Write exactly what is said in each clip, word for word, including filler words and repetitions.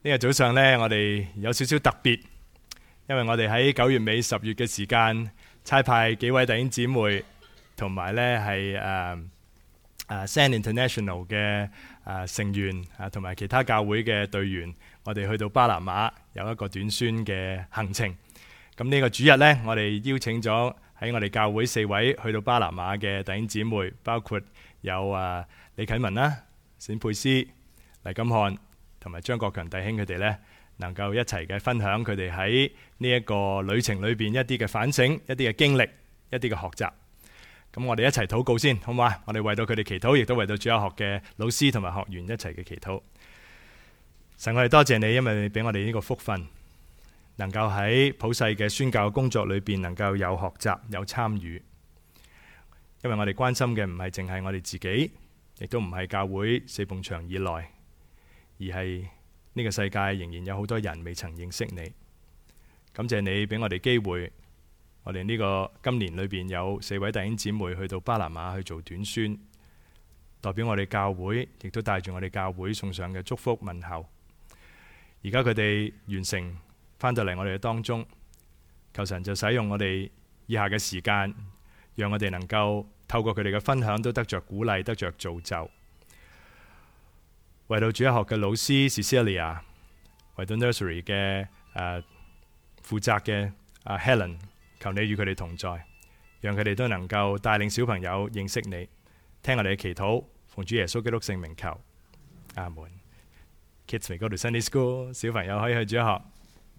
呢個早上呢，我哋有少少特別，因為我哋喺九月尾十月嘅時間差派幾位弟兄姊妹同埋呢係誒誒 Send International 嘅誒成員啊，同埋其他教會嘅隊員，我哋去到巴拿馬有一個短宣嘅行程。咁呢個主日呢，我哋邀請咗喺我哋教會四位去到巴拿馬嘅弟兄姊妹，包括有誒李啟文啦、冼佩斯、黎金漢同埋張國強弟兄，佢哋呢能夠一齊嘅分享佢哋喺呢一個旅程裏邊一啲嘅反省、一啲嘅經歷、一啲嘅學習。咁我哋一齊禱告先，好唔好啊？我哋為到佢哋祈禱，亦都為到主日學嘅老師同埋學員一齊嘅祈禱。神，我哋多謝你，因為你俾我哋呢個福分，能夠喺普世嘅宣教工作裏邊能夠有學習、有參與。因為我哋關心嘅唔係淨係我哋自己，亦都唔係教會四埲牆以內，而係呢個世界仍然有好多人未曾認識你。感謝你俾我哋機會，我哋呢個今年裏邊有四位弟兄姊妹去到巴拿馬去做短宣，代表我哋教會，亦都帶住我哋教會送上嘅祝福問候。而家佢哋完成翻到嚟我哋嘅當中，求神就使用我哋以下嘅時間，讓我哋能夠透過佢哋嘅分享都得着鼓勵，得着造就。為到主日學嘅老師 Cecilia， 為到 Nursery 嘅誒負責嘅阿 Helen， 求你與佢哋同在，讓佢哋都能夠帶領小朋友認識你，聽我哋嘅祈禱，奉主耶穌基督聖名求，阿門。Kids may go to Sunday School， 小朋友可以去主日學。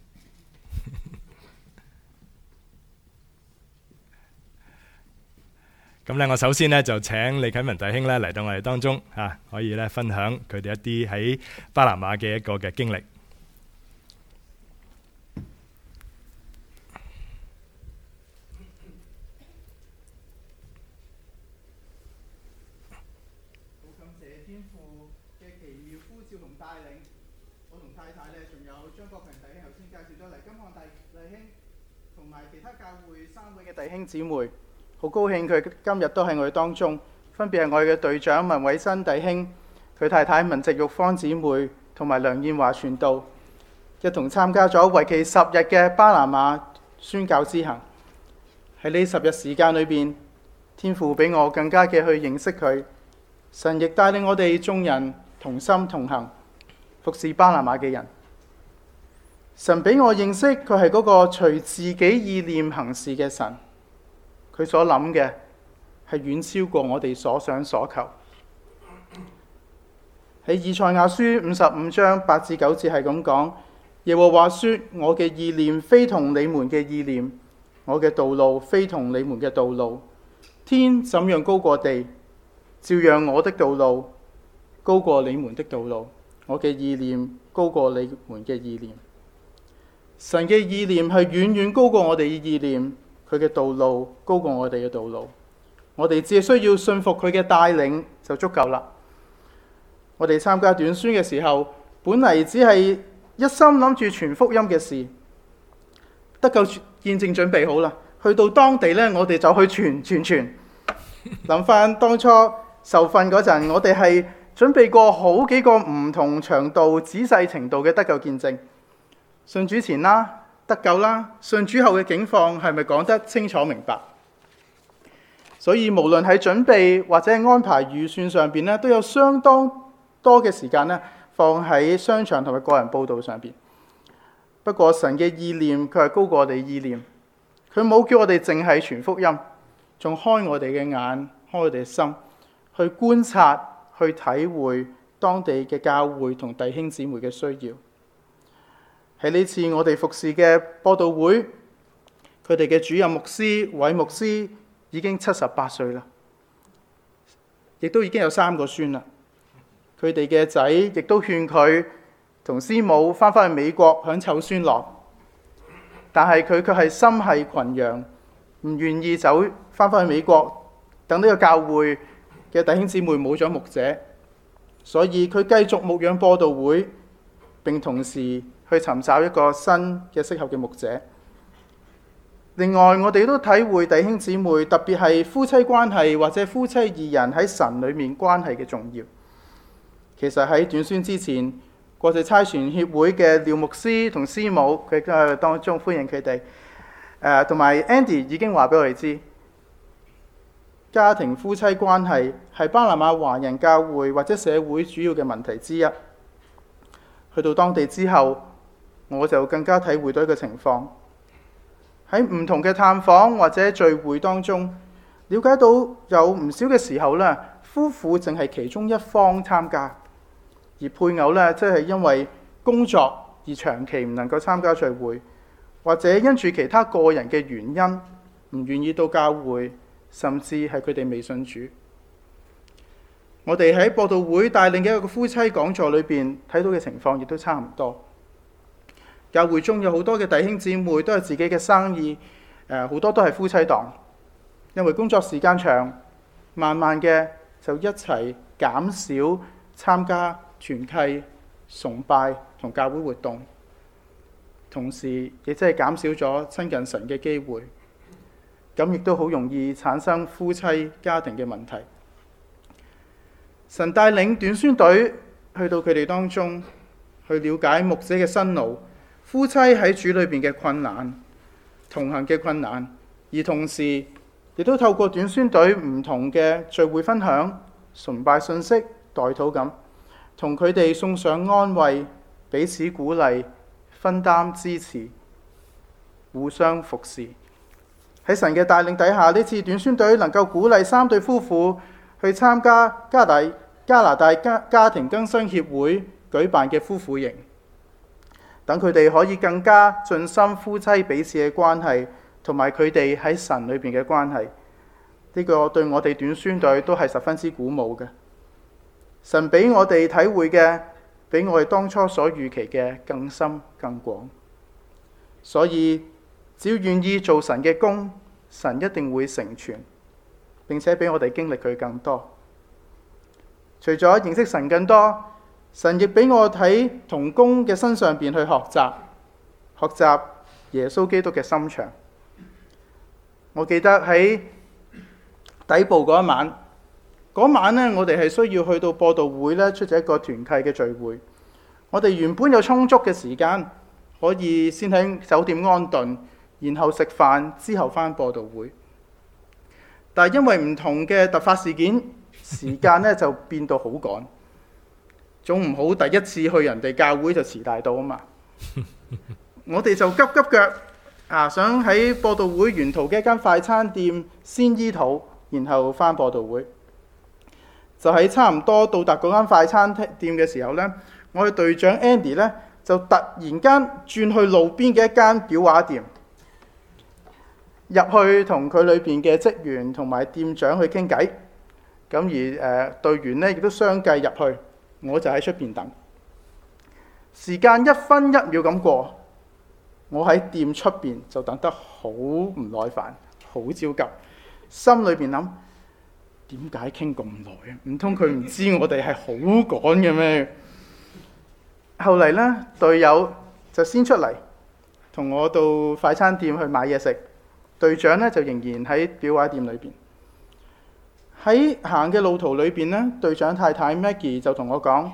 咁咧，我首先咧就請李啟文弟兄咧嚟到我哋當中嚇，可以咧分享佢哋一啲喺巴拿馬嘅一個嘅經歷。 好感謝天父嘅奇妙呼召同帶領，我同太太咧，仲有張國強弟兄頭先介紹咗黎金漢弟弟兄，同埋其他教會三位嘅弟兄姊妹。好高興佢今日都喺我哋當中，分別係我哋嘅隊長文偉新弟兄，佢太太文植玉芳姊妹同埋梁燕華傳道，一同參加咗為期十日嘅巴拿馬宣教之行。喺呢十日時間裏邊，天父俾我更加嘅去認識佢，神亦帶領我哋眾人同心同行，服侍巴拿馬嘅人。神俾我認識佢係嗰個隨自己意念行事嘅神。佢所諗嘅係遠超過我哋所想所求。喺以賽亞書五十五章八至九節係咁講：耶和華說，我嘅意念非同你們嘅意念，我嘅道路非同你們嘅道路。天怎樣高過地，照樣我的道路高過你們的道路，我嘅意念高過你們嘅意念。神嘅意念係遠遠高過我哋嘅意念。佢嘅道路高過我哋嘅道路，我哋只係需要信服佢嘅帶領就足夠啦。我哋參加短宣嘅時候，本嚟只係一心諗住傳福音嘅事，得救見證準備好啦，去到當地呢，我哋就去傳傳傳。諗翻當初受訓嗰陣，我哋係準備過好幾個唔同長度、仔細程度嘅得救見證，信主前啦，得救啦，信主後嘅境況係咪講得清楚明白？所以無論喺準備或者安排預算上邊咧，都有相當多嘅時間咧放喺商場同埋個人報道上邊。不過神嘅意念佢係高過我哋意念，佢冇叫我哋淨係傳福音，仲開我哋嘅眼，開我哋嘅心，去觀察、去體會當地嘅教會同弟兄姊妹嘅需要。喺呢次我哋服侍嘅播道會，佢哋嘅主任牧師韋牧師已經七十八歲啦，亦都已經有三個孫啦。佢哋嘅仔亦都勸佢同師母翻返去美國享湊孫樂，但係佢卻係心繫群羊，唔願意走翻返去美國，等呢個教會嘅弟兄姊妹冇咗牧者，所以佢繼續牧養播道會，並同時去尋找一個新嘅適合嘅牧者。另外，我哋都體會弟兄姊妹，特別係夫妻關係或者夫妻二人喺神裏面關係嘅重要。其實喺短宣之前， 國際差傳協會嘅廖牧師同師母，佢都喺當中歡迎佢哋。誒同埋 Andy 已經話俾我哋知，家庭夫妻關係係巴拿馬華人教會或者社會主要嘅問題之一。去到當地之後，我就更加體會到一個情況，喺唔同嘅探訪或者聚會當中，了解到有唔少嘅時候咧，夫婦淨係其中一方參加，而配偶咧即係因為工作而長期唔能夠參加聚會，或者因住其他個人嘅原因唔願意到教會，甚至係佢哋未信主。我哋喺播道會帶領嘅一個夫妻講座裏邊睇到嘅情況亦都差唔多。教會中有好多嘅弟兄姊妹都係自己嘅生意，誒好多都係夫妻檔，因為工作時間長，慢慢嘅就一齊減少參加團契、崇拜同教會活動，同時亦即係減少咗親近神嘅機會，咁亦都好容易產生夫妻家庭嘅問題。神帶領短宣隊去到佢哋當中，去了解牧者嘅辛勞，夫妻喺主裏邊嘅困難，同行嘅困難，而同時亦都透過短宣隊唔同嘅聚會分享、崇拜信息、代禱咁，同佢哋送上安慰，彼此鼓勵，分擔支持，互相服侍。喺神嘅帶領底下，呢次短宣隊能夠鼓勵三對夫婦去參加加拿大加拿大家家庭更新協會舉辦嘅夫婦營，等佢哋可以更加盡心夫妻彼此嘅關係，同埋佢哋喺神裏邊嘅關係。呢個對我哋短宣隊都係十分之鼓舞嘅。神俾我哋體會嘅，比我哋當初所預期嘅更深更廣。所以只要願意做神嘅工，神一定會成全，並且俾我哋經歷佢更多。除咗認識神更多，神亦俾我喺同工嘅身上邊去學習，學習耶穌基督嘅心腸。我記得喺底部嗰一晚，嗰晚呢，我哋係需要去到播道會咧出席一個團契嘅聚會。我哋原本有充足嘅時間，可以先喺酒店安頓，然後食飯之後返播道會。但係因為唔同嘅突發事件，時間咧就變到好趕，總唔好第一次去人哋教會就遲大到啊嘛。我哋就急急腳啊，想喺播道會沿途嘅一間快餐店先醫肚，然後返播道會。就喺差唔多到達嗰間快餐店嘅時候呢，我嘅隊長 Andy 呢就突然間轉去路邊嘅一間裱畫店，入去同佢裏邊嘅職員同埋店長去傾偈。咁而誒、呃、隊員呢亦都相繼入去，我就喺出邊等。時間一分一秒咁過，我喺店出邊就等得好唔耐煩，好焦急，心裏邊諗點解傾咁耐啊？唔通佢唔知我哋係好趕嘅咩？後嚟呢，隊友就先出嚟同我到快餐店去買嘢食，隊長呢就仍然喺裱畫店裏邊。喺行嘅路途裏邊呢，隊長太太 Maggie 就同我講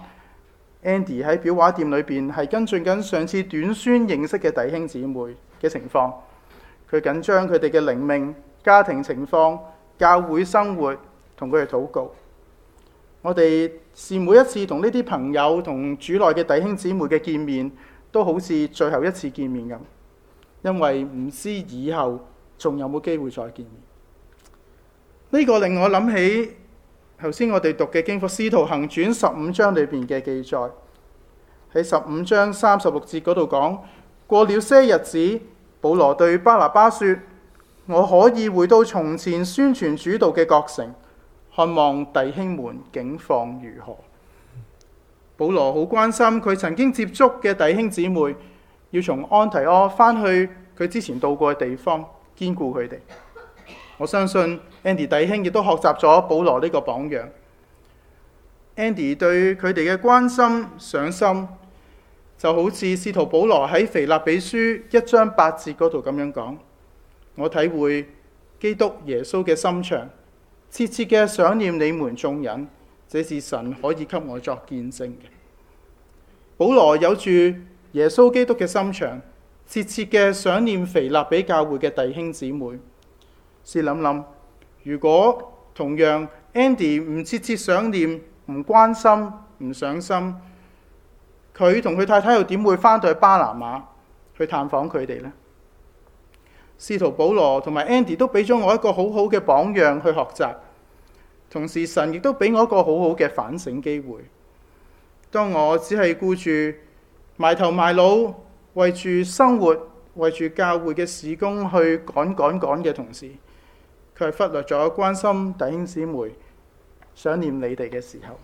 Andy 喺裱畫店裏邊係跟進緊上次短宣認識嘅弟兄姊妹嘅情況，佢緊張佢哋嘅靈命、家庭情況、教會生活，同佢哋禱告。我哋是每一次同呢啲朋友同主內嘅弟兄姊妹嘅見面，都好似最後一次見面咁，因為唔知以後仲有冇機會再見面。呢個令我諗起頭先我哋讀嘅經課《使徒行傳》十五章裏邊嘅記載，喺十五章三十六節嗰度講，過了些日子，保羅對巴拿巴說：我可以回到從前宣傳主道嘅各城，看望弟兄們境況如何。保羅好關心佢曾經接觸嘅弟兄姊妹，要從安提阿翻去佢之前到過嘅地方，堅固佢哋。我相信 Andy 弟兄亦都學習咗保羅呢個榜樣。Andy 對佢哋嘅關心上心，就好似使徒保羅喺腓立比書一章八節嗰度咁樣講：我體會基督耶穌嘅心腸，切切嘅想念你們眾人，這是神可以給我作見證嘅。 保羅有住耶穌基督嘅心腸，切切嘅想念腓立比教會嘅弟兄姊妹。試諗諗，如果同樣 Andy 唔切切想念、唔關心、唔上心，佢同佢太太又點會翻到去巴拿馬去探訪佢哋呢？使徒保羅同埋 Andy 都俾咗我一個好好嘅榜樣去學習，同時神亦都俾我一個好好嘅反省機會。當我只係顧住埋頭埋腦，為住生活、為住教會嘅事工去趕趕趕嘅同時，佢係忽略咗關心弟兄姊妹、想念你哋嘅時候。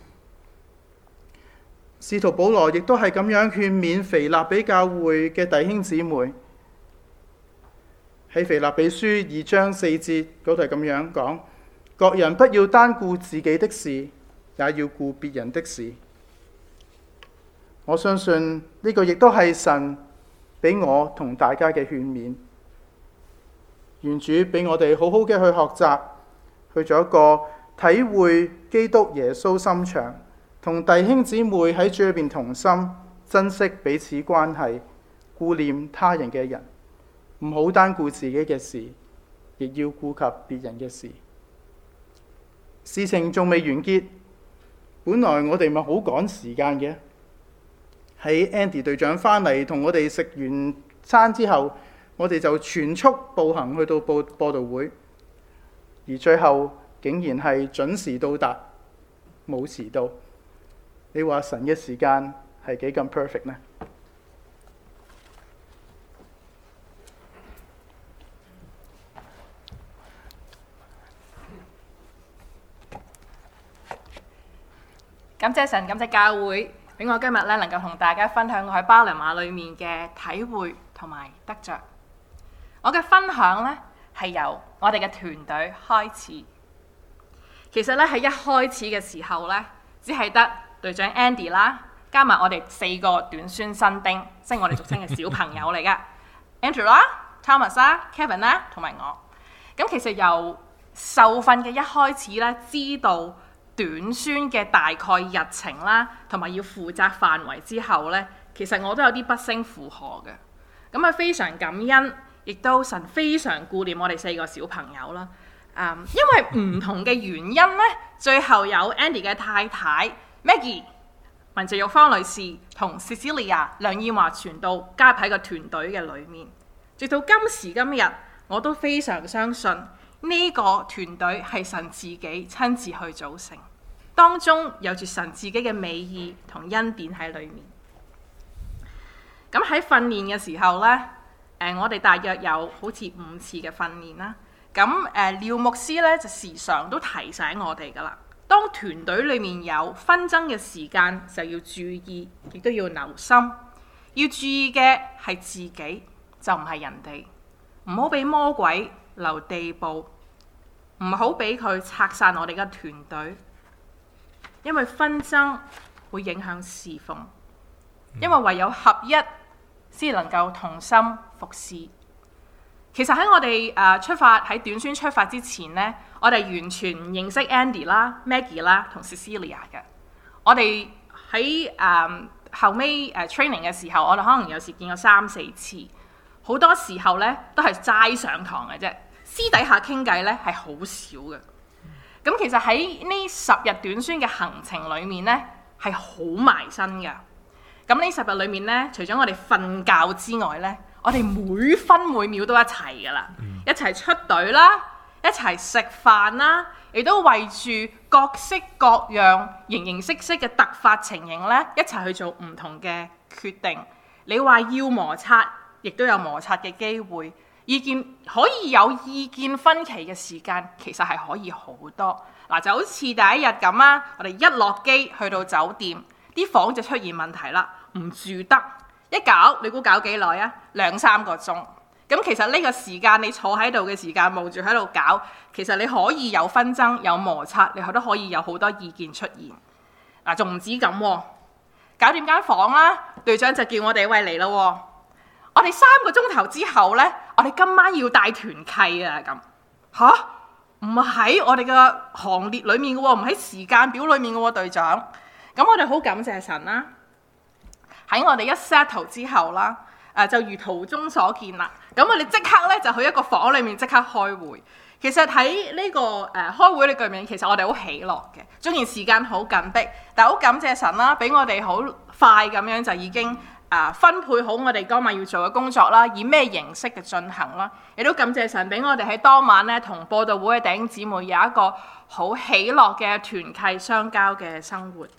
使徒保羅亦都係咁樣勸勉腓立比教會嘅弟兄姊妹。喺腓立比書二章四節嗰度係咁樣講：各人不要單顧自己的事，也要顧別人的事。我相信呢個亦都係神俾我同大家嘅勸勉。願主俾我哋好好嘅去學習，去做一個體會基督耶穌心腸，同弟兄姊妹喺主裏邊同心，珍惜彼此關係，顧念他人嘅人。唔好單顧自己嘅事，亦要顧及別人嘅事。事情仲未完結，本來我哋咪好趕時間嘅。喺 Andy 隊長翻嚟同我哋食完餐之後，我哋就全速步行去到播播道會，而最後竟然係準時到達，冇遲到。你話神嘅時間係幾咁 perfect 呢？ 感謝神，感謝教會，俾我今日咧能夠同大家分享我喺巴拿馬裏面嘅體會同埋得着。我嘅分享咧係由我哋嘅團隊開始。其實咧喺一開始嘅時候咧，只係得隊長 Andy 啦，加埋我哋四個短宣新丁，即係我哋俗稱嘅小朋友嚟噶，Andrew 啦、Thomas 啦、Kevin 啦，同埋我。咁其實由受訓嘅一開始咧，知道短宣嘅大概日程啦，同埋要負責範圍之後呢，其實我都有啲不勝負荷嘅。咁啊，非常感恩，亦都神非常顧念我哋四個小朋友啦。嗯，因為唔同嘅原因呢，最後有 Andy 嘅太太 Maggie、文謝玉芳女士同 Cecilia 梁燕華傳道加入喺個團隊嘅裏面。直到今時今日，我都非常相信呢個團隊係神自己親自去組成，當中有住神自己嘅美意同恩典喺裏面。咁喺訓練嘅時候呢，誒、呃、我哋大約有好似五次嘅訓練啦。咁誒、呃、廖牧師呢，就時常都提醒我哋噶啦，當團隊裏面有紛爭嘅時間就要注意，亦都要留心。要注意嘅係自己，就唔係人哋，唔好俾魔鬼留地步，唔好俾佢拆散我哋嘅團隊，因為紛爭會影響侍奉，因為唯有合一先能夠同心服侍。其實喺我哋誒出發喺短宣出發之前呢，我哋完全唔認識 Andy 啦、Maggie 啦同 Cecilia 嘅。我哋喺誒後尾誒 training 嘅時候，我哋可能有時見過三四次，好多時候呢都係齋上堂嘅啫。私底下傾偈咧係好少嘅，咁其實喺呢十日短宣嘅行程裏面咧係好埋身嘅。咁呢十日裏面咧，除咗我哋瞓覺之外咧，我哋每分每秒都一齊噶啦，嗯、一齊出隊啦，一齊食飯啦，亦都為住各式各樣形形色色嘅突發情形咧，一齊去做唔同嘅決定。你話要摩擦，亦都有摩擦嘅機會。意見可以有意見分歧嘅時間，其實係可以好多。嗱，就好似第一日咁啦，我哋一落機去到酒店，啲房就出現問題啦，唔住得。一搞，你估搞幾耐啊？兩三個鐘。咁其實呢個時間你坐喺度嘅時間，冒住喺度搞，其實你可以有紛爭、有摩擦，你都可以有好多意見出現。嗱，仲唔止咁喎，搞掂間房啦，隊長就叫我哋喂嚟咯。我哋三個鐘頭之後呢，我哋今晚要帶團契啊！咁吓，唔喺我哋嘅行列裏面嘅喎，唔喺時間表裏面嘅喎，隊長。咁我哋好感謝神啦。 喺我哋一 settle 之後啦，誒、呃、就如圖中所見啦。咁我哋即刻咧就去一個房裏面即刻開會。其實喺呢、這個誒、呃、開會嘅裏面，其實我哋好喜樂嘅。雖然時間好緊迫，但係好感謝神啦，俾我哋好快咁樣就已經啊、呃、分配好我哋當晚要做嘅工作啦，以咩形式嘅進行啦。亦都感謝神俾我哋喺當晚咧同播道會嘅弟兄姊妹有一個好喜樂嘅團契相交嘅生活。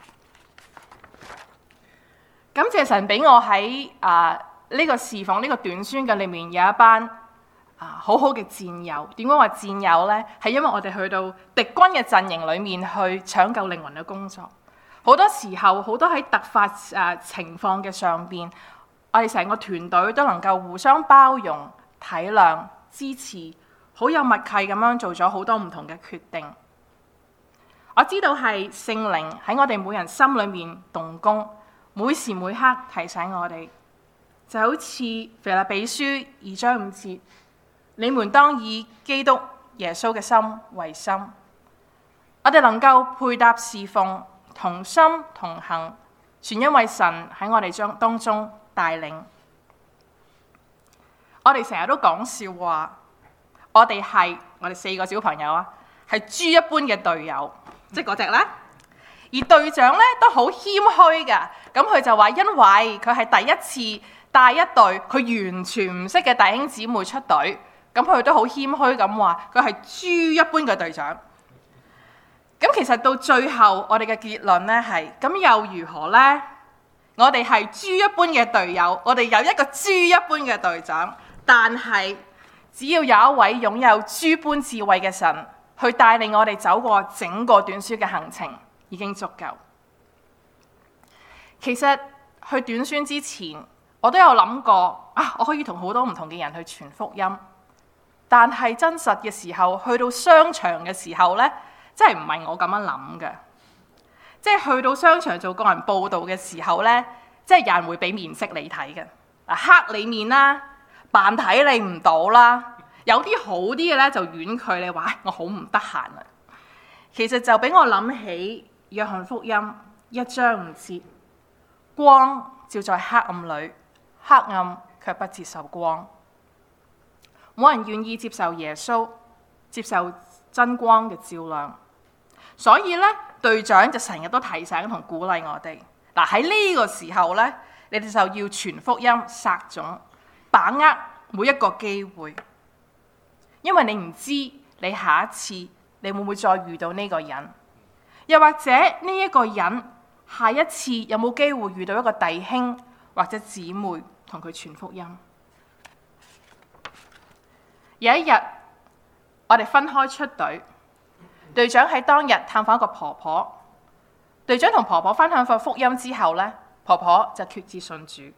感謝神俾我喺啊呢個侍奉呢、這個短宣嘅裏面有一班啊好好嘅戰友。點解話戰友呢？係因為我哋去到敵軍嘅陣營裏面去搶救靈魂嘅工作。好多時候，好多喺突發誒、啊、情況嘅上邊，我哋成個團隊都能夠互相包容、體諒、支持，好有默契咁樣做咗好多唔同嘅決定。我知道係聖靈喺我哋每人心裏面動工，每時每刻提醒我哋，就好似腓立比書二章五節，你們當以基督耶穌嘅心為心。我哋能夠配搭侍奉，同心同行，全因為神喺我哋將當中帶領。我哋成日都講笑話，我哋係我哋四個小朋友啊，係豬一般嘅隊友，即係嗰隻啦。而隊長咧都好謙虛㗎，咁佢就話因為佢係第一次帶一隊佢完全唔識嘅弟兄姊妹出隊，咁佢都好謙虛咁話佢係豬一般嘅隊長。咁其實到最後我哋嘅結論咧係，咁又如何呢？我哋係豬一般嘅隊友，我哋有一個豬一般嘅隊長，但係只要有一位擁有豬般智慧嘅神去帶領我哋走過整個短宣嘅行程，已經足夠。其實去短宣之前，我都有諗過啊，我可以同好多唔同嘅人去傳福音，但係真實嘅時候，去到商場嘅時候呢，真係唔係我咁樣諗嘅。即係去到商場做個人報道嘅時候呢，即係有人會俾面色你睇嘅，黑你面啦，扮睇你唔到啦。有啲好啲嘅呢，就婉拒你話，我好唔得閒啊。其實就俾我諗起約翰福音一章五節，光照在黑暗裏，黑暗卻不接受光。冇人願意接受耶穌，接受真光嘅照亮。所以咧，隊長就成日都提醒同鼓勵我哋。嗱，喺呢個時候咧，你哋就要傳福音、撒種，把握每一個機會，因為你唔知你下一次你會唔會再遇到呢個人，又或者呢一個人下一次有冇機會遇到一個弟兄或者姊妹同佢傳福音。有一日，我哋分開出隊。隊長喺當日探訪一個婆婆，隊長同婆婆分享過福音之後呢，婆婆就決志信主。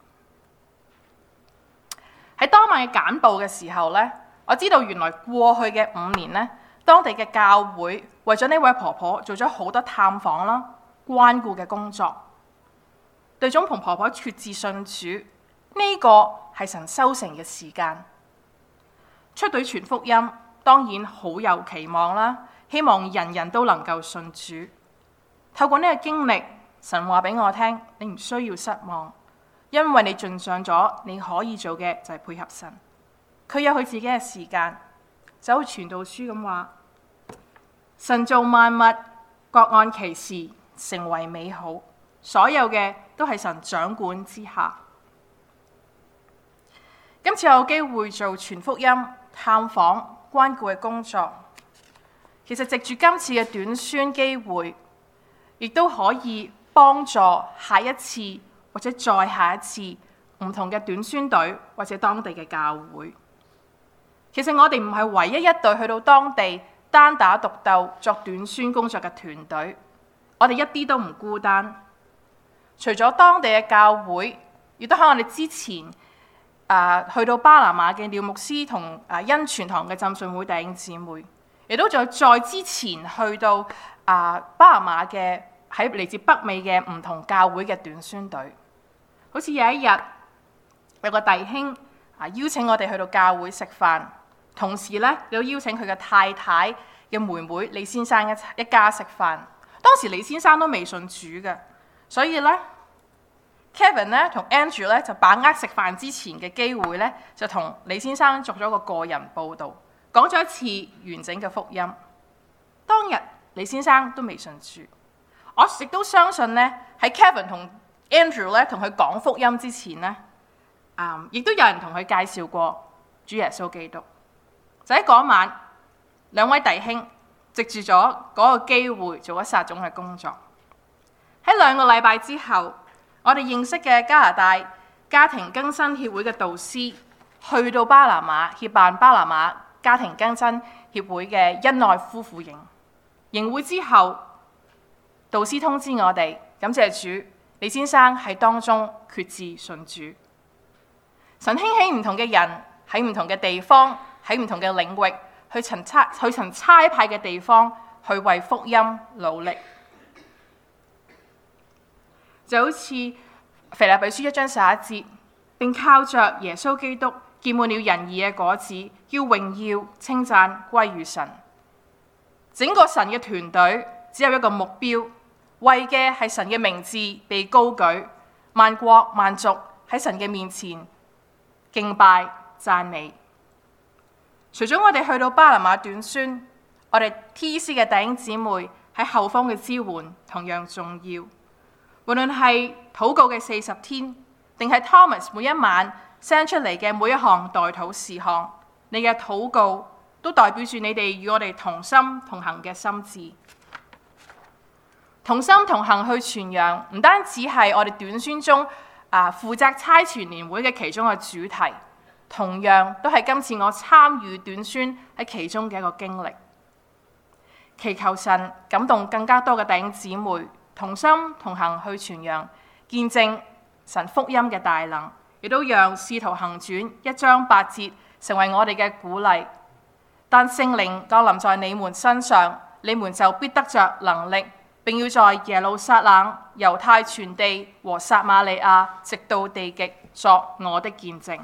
喺當晚嘅簡報嘅時候呢，我知道原來過去嘅五年呢，當地嘅教會為咗呢位婆婆做咗好多探訪啦、關顧嘅工作。隊長同婆婆決志信主，呢、這個係神收成嘅時間。出隊傳福音當然好有期望啦。希望人人都能夠信主。透過呢個經歷，神話俾我聽，你唔需要失望，因為你盡上咗你可以做嘅就係配合神。佢有佢自己嘅時間，就好似傳道書咁話，神造萬物各按其時成為美好，所有嘅都係神掌管之下。今次有機會做傳福音、探訪、關顧嘅工作。其實藉住今次嘅短宣機會，亦都可以幫助下一次或者再下一次唔同嘅短宣隊或者當地嘅教會。其實我哋唔係唯一一隊去到當地單打獨鬥作短宣工作嘅團隊，我哋一啲都唔孤單。除咗當地嘅教會，亦都喺我哋之前啊、呃、去到巴拿馬嘅廖牧師同啊恩泉堂嘅浸信會弟兄姊妹。亦都在再之前去到啊巴拿馬嘅喺嚟自北美嘅唔同教會嘅短宣隊，好似有一日有個弟兄啊邀請我哋去到教會食飯，同時咧又邀請佢嘅太太嘅妹妹李先生一一家食飯。當時李先生都未信主嘅，所以咧 Kevin 咧同 Andrew 咧就把握食飯之前嘅機會咧，就同李先生作咗個個人報道，講咗一次完整嘅福音。當日李先生都未信主，我亦都相信咧喺 Kevin 同 Andrew 咧同佢講福音之前咧，啊、嗯，亦都有人同佢介紹過主耶穌基督。就喺嗰晚，兩位弟兄藉住咗嗰個機會做咗撒種嘅工作。喺兩個禮拜之後，我哋認識嘅加拿大家庭更新協會嘅導師去到巴拿馬協辦巴拿馬家庭更新協會嘅恩愛夫婦營。營會之後，導師通知我哋，感謝主，李先生喺當中決志信主。神興起唔同嘅人喺唔同嘅地方，喺唔同嘅領域去曾差去曾差派嘅地方去為福音努力。就好似腓立比書一章十一節，並靠着耶穌基督結滿了仁義嘅果子，要榮耀稱讚歸於神。整個神嘅團隊只有一個目標，為嘅係神嘅名字被高舉，萬國萬族喺神嘅面前敬拜讚美。除咗我哋去到巴拿馬短宣，我哋 T C 嘅弟兄姊妹喺後方嘅支援同樣重要。無論係禱告嘅四十天，定係 Thomas 每一晚 send 出嚟嘅每一項代禱事項，你嘅禱告都代表住你哋與我哋同心同行嘅心志。同心同行去傳揚，唔單止係我哋短宣中啊負責差傳年會嘅其中嘅主題，同樣都係今次我參與短宣喺其中嘅一個經歷。祈求神感動更加多嘅弟兄姊妹，同心同行去傳揚，見證神福音嘅大能，亦都讓使徒行傳一章八節成為我哋嘅鼓勵。但聖靈降臨在你們身上，你們就必得着能力，並要在耶路撒冷、猶太全地和撒瑪利亞，直到地極，作我的見證。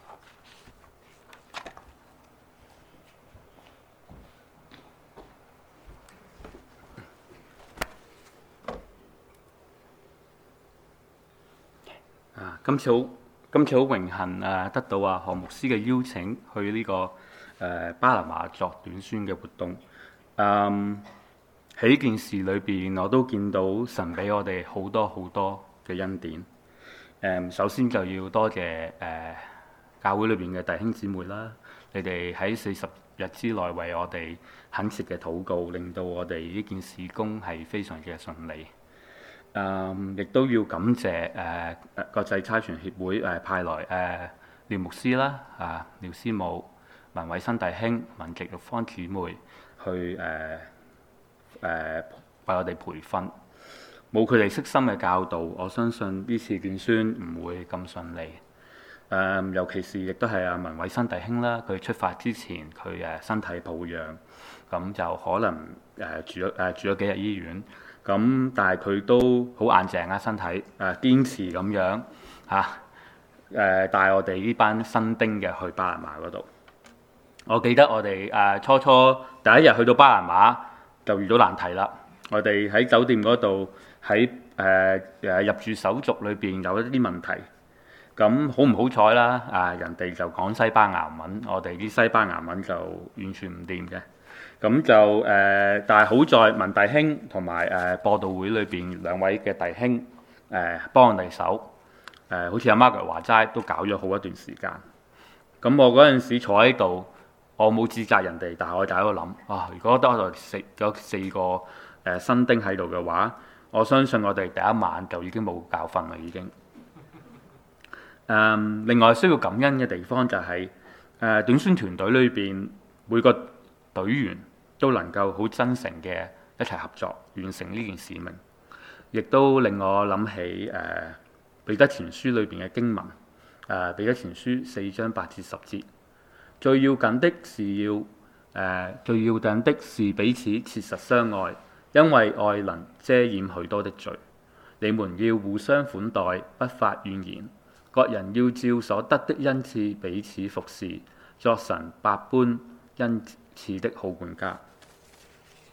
啊，今次好，今次好榮幸啊，得到啊何牧師嘅邀請去呢、這個誒、呃、巴拿馬作短宣嘅活動。嗯，喺呢件事裏邊，我都見到神俾我哋好多好多嘅恩典。誒、嗯，首先就要多謝誒、呃、教會裏邊嘅弟兄姊妹啦，你哋喺四十日之內為我哋懇切嘅禱告，令到我哋呢件事工係非常嘅順利。誒、嗯，亦都要感謝誒誒、呃、國際差傳協會誒、呃、派來誒廖牧師啦、啊廖師母、文偉新弟兄、文植玉芳姊妹去誒誒、呃呃、為我哋培訓。冇佢哋悉心嘅教導，我相信呢次短宣唔會咁順利。誒、呃，尤其是亦都係阿文偉新弟兄啦，佢出發之前佢誒身體抱恙，咁就可能誒、呃、住咗誒、呃、住咗幾日醫院。咁但係佢都好硬淨啊，身體誒、呃、堅持咁樣嚇誒帶我哋呢班新丁嘅去巴拿馬嗰度。我記得我哋誒、呃、初初第一日去到巴拿馬就遇到難題啦。我哋喺酒店嗰度喺誒誒入住手續裏邊有一啲問題。咁好唔好彩啦？啊，人哋就講西班牙文，我哋啲西班牙文就完全唔掂嘅。咁就誒、呃，但係好在文弟兄同埋誒播道會裏邊兩位嘅弟兄誒、呃、幫我哋手，誒、呃、好似阿 Margaret 話齋都搞咗好一段時間。咁我嗰陣時坐喺度，我冇指責人哋，但係我就喺度諗，啊，如果得我哋四有四個誒、呃、新丁喺度嘅話，我相信我哋第一晚就已經冇教訓啦，已經。誒、呃，另外需要感恩嘅地方就係、是、誒、呃、短宣團隊裏邊每個隊員都能夠好真誠嘅一齊合作，完成呢件使命，亦都令我諗起誒彼得前書裏邊嘅經文，誒彼得前書四章八至十節，最要緊的是要誒、呃、最要緊的是彼此切實相愛，因為愛能遮掩許多的罪。你們要互相款待，不發怨言，各人要照所得的恩賜彼此服侍，作神百般恩賜的好管家。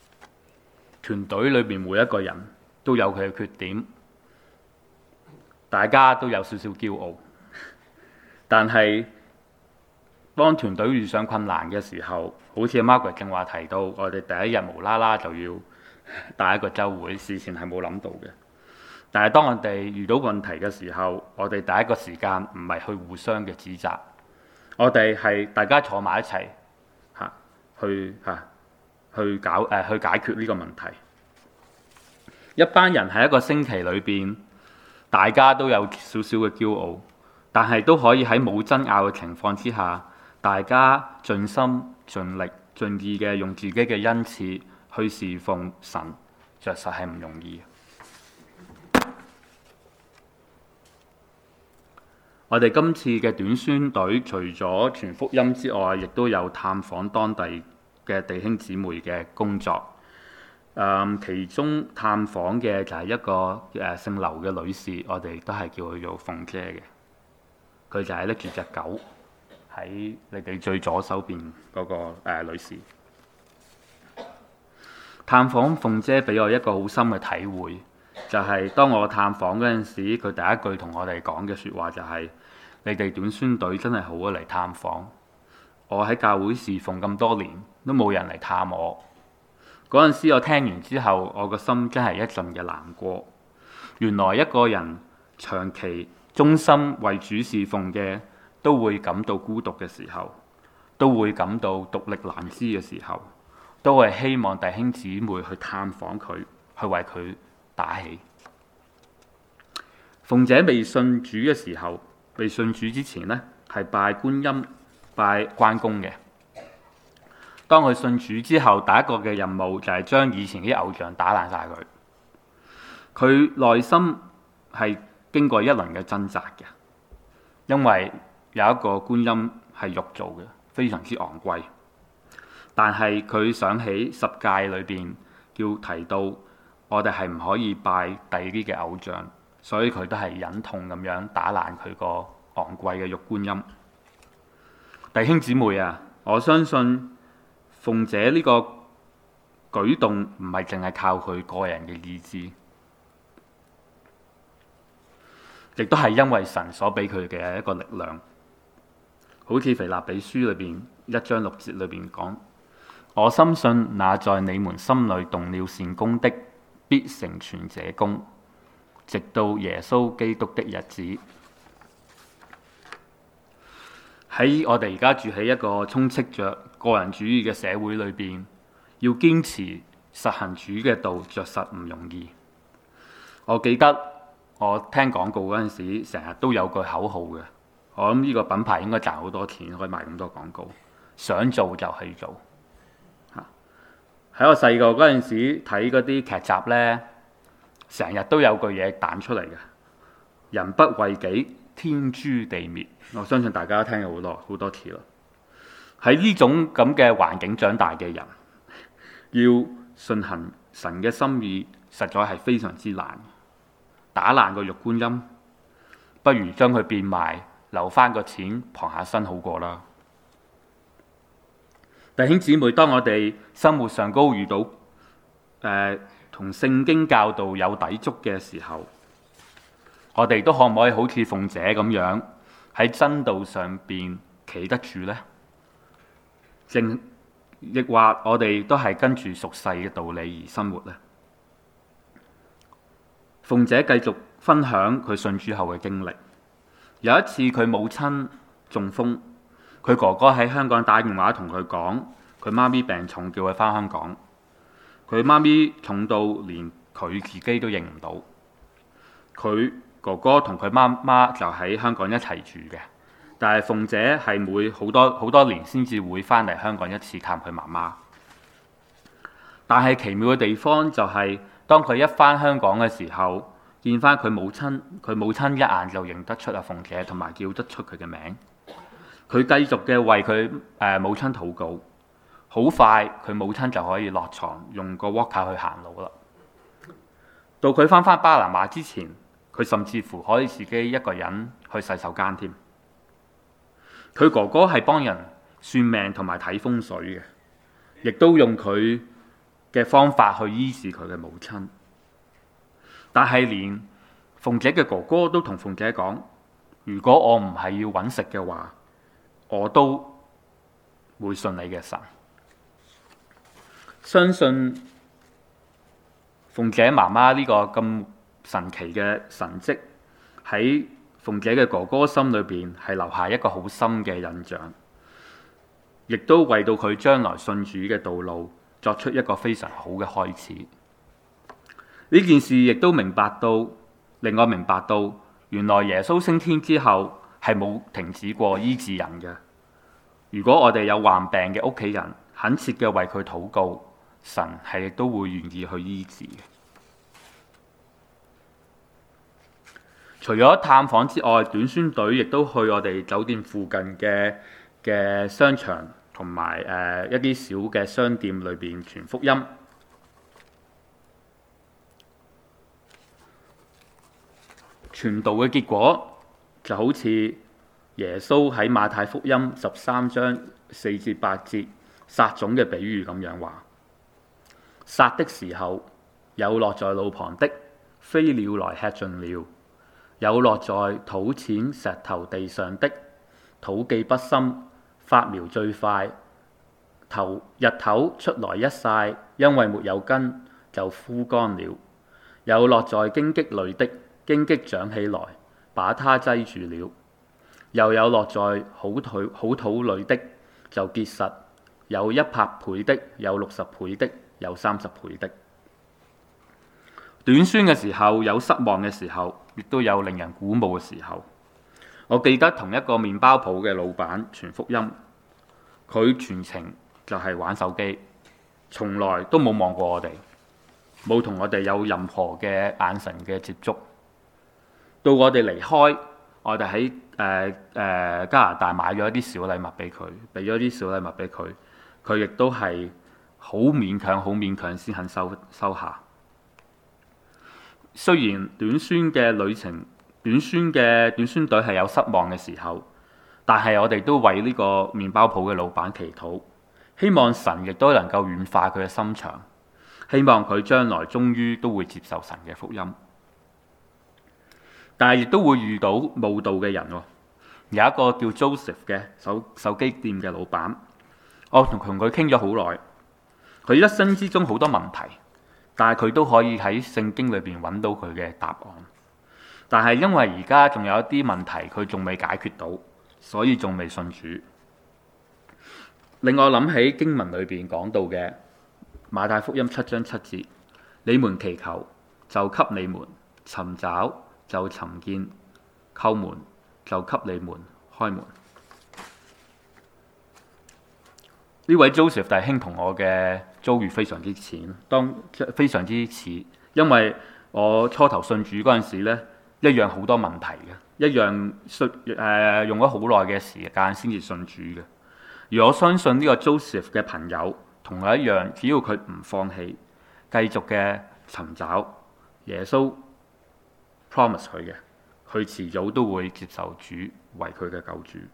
團隊裏面每一個人都有佢嘅缺點， 大家都有少少驕傲，但係當團隊遇上困難嘅時候，好似 Margaret 正話提到，我哋第一日無啦啦就要帶一個週會，事前係冇諗到嘅。但係當我哋遇到問題嘅時候，我哋第一個時間唔係去互相嘅指責，我哋係大家坐埋一齊嚇去嚇去搞誒、呃、去解決呢個問題。一班人喺一個星期裏邊，大家都有少少嘅驕傲，但係都可以喺冇爭拗嘅情況之下，大家盡心盡力盡意嘅用自己嘅恩賜去侍奉神，着實係唔容易。我哋今次嘅短宣隊除咗傳福音之外，亦都有探訪當地嘅弟兄姊妹嘅工作。嗯、其中探訪嘅就係一個誒、呃、姓劉嘅女士，我哋都係叫佢做鳳姐嘅。佢就係拎住隻狗喺你哋最左手邊嗰、那個、呃、女士。探訪鳳姐俾我一個好深嘅體會，就係、是、當我探訪嗰陣時，佢第一句同我哋講嘅説話就係、是：你哋短宣隊真係好啊嚟探訪。我喺教會侍奉咁多年，都冇人嚟探我。嗰陣時我聽完之後，我個心真係一陣嘅難過。原來一個人長期忠心為主侍奉嘅，都會感到孤獨嘅時候，都會感到獨力難支嘅時候，都係希望弟兄姊妹去探訪佢，去為佢打氣。鳳姐未信主嘅時候，未信主之前呢，係拜觀音、拜關公嘅。當佢信主之後，第一個嘅任務就係將以前啲偶像打爛晒佢。佢內心係經過一輪嘅掙扎嘅，因為有一個觀音係玉做嘅，非常之昂貴。但係佢想起十誡裏邊叫提到，我哋係唔可以拜第二啲嘅偶像，所以佢都係忍痛咁樣打爛佢個昂貴嘅玉觀音。弟兄姊妹啊，我相信鳳姐呢個舉動唔係淨係靠佢個人嘅意志，亦都係因為神所俾佢嘅一個力量。好似腓立比書裏邊一章六節裏邊講：我深信那在你們心裏動了善工的，必成全這工，直到耶穌基督的日子。喺我哋而家住喺一個充斥着個人主義嘅社會裏邊，要堅持實行主嘅道，着實唔容易。我記得我聽廣告嗰陣時，成日都有句口號嘅。我諗呢個品牌應該賺好多錢，可以賣咁多廣告。想做就去做。喺我細個嗰陣時睇嗰啲劇集呢，成日都有句嘢彈出嚟嘅：人不為己，天誅地滅。我相信大家都聽咗好多好多次啦。喺呢種咁嘅環境長大嘅人，要順行神嘅心意，實在係非常之難。打爛個玉觀音，不如將佢變賣，留翻個錢傍下身好過啦。弟兄姊妹，當我哋生活上高遇到誒同聖經教導有抵觸嘅時候，我哋都可唔可以好似鳳姐咁樣喺真道上邊企得住呢？正亦話我哋都係跟住俗世嘅道理而生活呢？鳳姐繼續分享佢信主後嘅經歷。有一次佢母親中風，佢哥哥喺香港打電話同佢講，佢媽咪病重，叫佢返香港。佢媽咪重到連佢自己都認唔到。佢哥哥同佢媽媽就喺香港一齊住嘅，但係鳳姐係每好多好多年先至會返嚟香港一次探佢媽媽。但係奇妙嘅地方就係，當佢一返香港嘅時候，見翻佢母親，佢母親一眼就認得出阿鳳姐，同埋叫得出佢嘅名。佢繼續嘅為佢誒、呃、母親禱告。好快，佢母親就可以落床，用個 walker 去行路啦。到佢翻返巴拿馬之前，佢甚至乎可以自己一個人去洗手間添。佢哥哥係幫人算命同埋睇風水嘅，亦都用佢嘅方法去醫治佢嘅母親。但係連鳳姐嘅哥哥都同鳳姐講：如果我唔係要揾食嘅話，我都會信你嘅神。相信鳳姐媽媽呢個咁神奇嘅神蹟喺鳳姐嘅哥哥心裏邊係留下一個好深嘅印象，亦都為到佢將來信主嘅道路作出一個非常好嘅開始。呢件事亦都明白到，令我明白到原來耶穌升天之後係冇停止過醫治人嘅。如果我哋有患病嘅屋企人，懇切嘅為佢禱告，神係亦都會願意去醫治嘅。除咗探訪之外，短宣隊亦都去我哋酒店附近嘅嘅商場同埋誒一啲小嘅商店裏邊傳福音。傳道嘅結果就好似耶穌喺馬太福音十三章四至八節撒種嘅比喻咁樣話：撒的時候，有落在路旁的，飛鳥來吃盡了；有落在土淺石頭地上的，土既不深，發苗最快，頭日頭出來一曬，因為沒有根，就枯乾了；有落在荊棘裏的，荊棘長起來，把它擠住了；又有落在好土好土裏的，就結實，有一百倍的，有六十倍的，有三十倍的。短宣嘅時候有失望嘅時候，亦都有令人鼓舞嘅時候。我記得同一個麵包鋪嘅老闆傳福音，佢全程就係玩手機，從來都冇望過我哋，冇同我哋有任何嘅眼神嘅接觸。到我哋離開，我哋喺誒誒加拿大買咗一啲小禮物俾佢，俾咗啲小禮物俾佢，佢亦都係好勉強、好勉強先肯收收下。雖然短宣嘅旅程、短宣嘅短宣隊係有失望嘅時候，但係我哋都為呢個麵包鋪嘅老闆祈禱，希望神亦都能夠軟化佢嘅心腸，希望佢將來終於都會接受神嘅福音。但係亦都會遇到慕道嘅人喎。有一個叫 Joseph 嘅手手機店嘅老闆，我同同佢傾咗好耐。佢一生之中好多問題，但係佢都可以喺聖經裏邊揾到佢嘅答案。但係因為而家仲有一啲問題佢仲未解決到，所以仲未信主。令我諗起經文裏邊講到嘅馬太福音七章七節：你們祈求，就給你們；尋找，就尋見；叩門，就給你們開門。呢位 Joseph 弟兄同我嘅遭遇非常之似，當非常之似，因為我初頭信主嗰陣時咧，一樣好多問題嘅，一樣信誒、呃、用咗好耐嘅時間先至信主嘅。而我相信呢個 Joseph 嘅朋友同我一樣，只要佢唔放棄，繼續嘅尋找耶穌 promise 佢嘅，佢遲早都會接受主為佢嘅救主。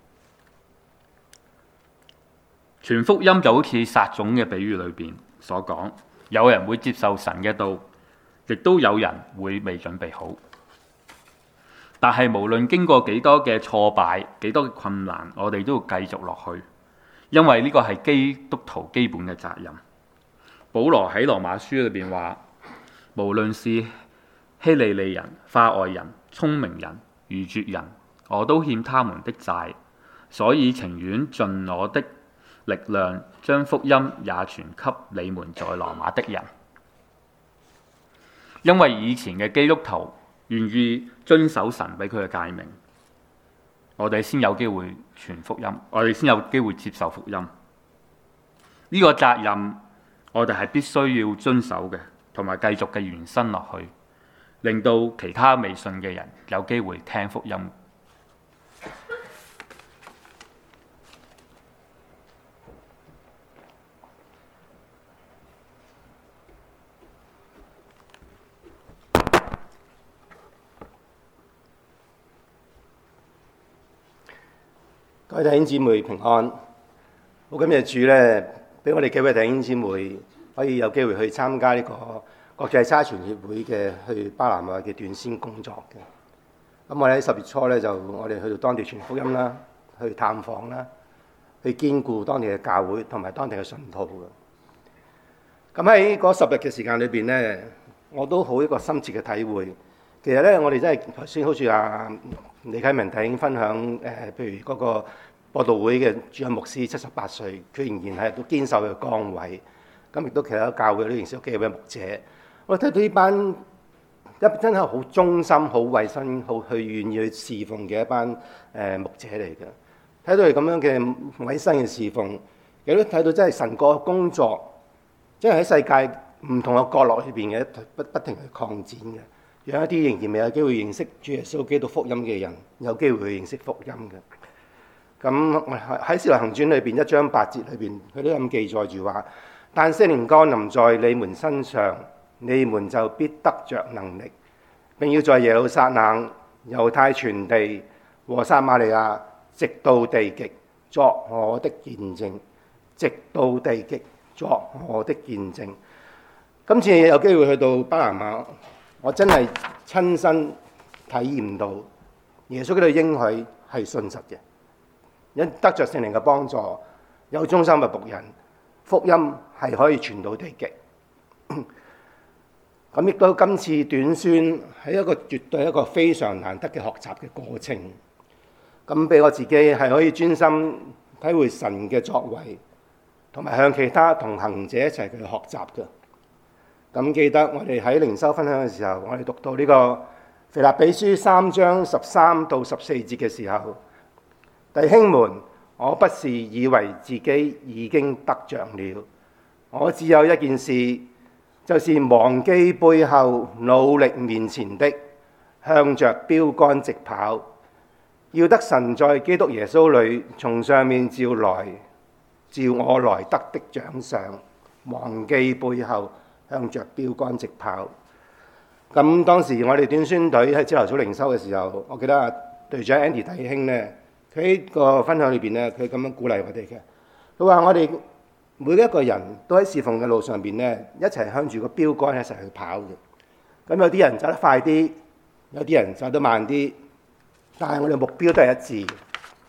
傳福音就好似撒種嘅比喻裏邊所講，有人會接受神嘅道，亦都有人會未準備好。但係無論經過幾多嘅挫敗、幾多嘅困難，我哋都要繼續落去，因為呢個係基督徒基本嘅責任。保羅喺羅馬書裏邊話：無論是希利尼人、化外人、聰明人、愚拙人，我都欠他們的債，所以情願盡我的力量，將福音也傳給你們在羅馬的人。因為以前嘅基督徒願意遵守神俾佢嘅誡命，我哋先有機會傳福音，我哋先有機會接受福音。呢個責任我哋係必須要遵守嘅，同埋繼續嘅延伸落去，令到其他未信嘅人有機會聽福音。 各位弟兄姊妹平安。好，今日主咧俾我哋幾位弟兄姊妹可以有機會去參加呢個國際差傳協會嘅去巴拿馬嘅短宣工作嘅。咁我哋喺十月初咧就我哋去到當地傳福音啦，去探訪啦，去堅固當地嘅教會同埋當地嘅信徒嘅。咁喺嗰十日嘅時間裏邊咧，我都好一個深切嘅體會。其實咧，我哋真係頭先好似阿李啟明弟兄分享誒、呃，譬如嗰個播道會嘅主任牧師七十八歲，佢仍然係都堅守佢嘅崗位。咁亦都其他教會都認識咗幾位牧者。我睇到呢班一真係好忠心、好為身、好去願意去侍奉嘅一班誒、呃、牧者嚟嘅。睇到佢咁樣嘅委身嘅侍奉，亦都睇到真係神國嘅工作，真係喺世界唔同嘅角落裏邊嘅不不停去擴展嘅，讓一啲仍然未有機會認識主耶穌基督福音嘅人有機會去認識福音嘅。咁喺《使徒行傳》裏邊一章八節裏邊，佢都咁記載住話：但聖靈降臨在你們身上，你們就必得着能力，並要在耶路撒冷、猶太全地和撒瑪利亞，直到地極，作我的見證。直到地極，作我的見證。今次有機會去到巴拿馬，我真係親身體驗到耶穌基督應許係信實嘅，因得着聖靈嘅幫助，有忠心嘅僕人，福音係可以傳到地極。咁亦都今次短宣係一個絕對一個非常難得嘅學習嘅過程。咁俾我自己係可以專心體會神嘅作為，同埋向其他同行者一齊去學習嘅。咁記得我哋喺靈修分享嘅時候，我哋讀到呢個腓立比書三章十三到十四節嘅時候，弟兄們，我不是以為自己已經得着了，我只有一件事，就是忘記背後，努力面前的，向着標竿直跑，要得神在基督耶穌裏從上面召來，召我來得的獎賞。忘記背後，向着標竿直跑。咁當時我哋短宣隊喺朝頭早靈修嘅時候，我記得啊隊長 Andy 弟兄呢，佢喺個分享裏邊呢，佢咁樣鼓勵我哋嘅。佢話我哋每一個人都喺侍奉嘅路上邊呢，一齊向住個標竿一齊去跑嘅。咁有啲人走得快啲，有啲人走得慢啲，但係我哋目標都係一致。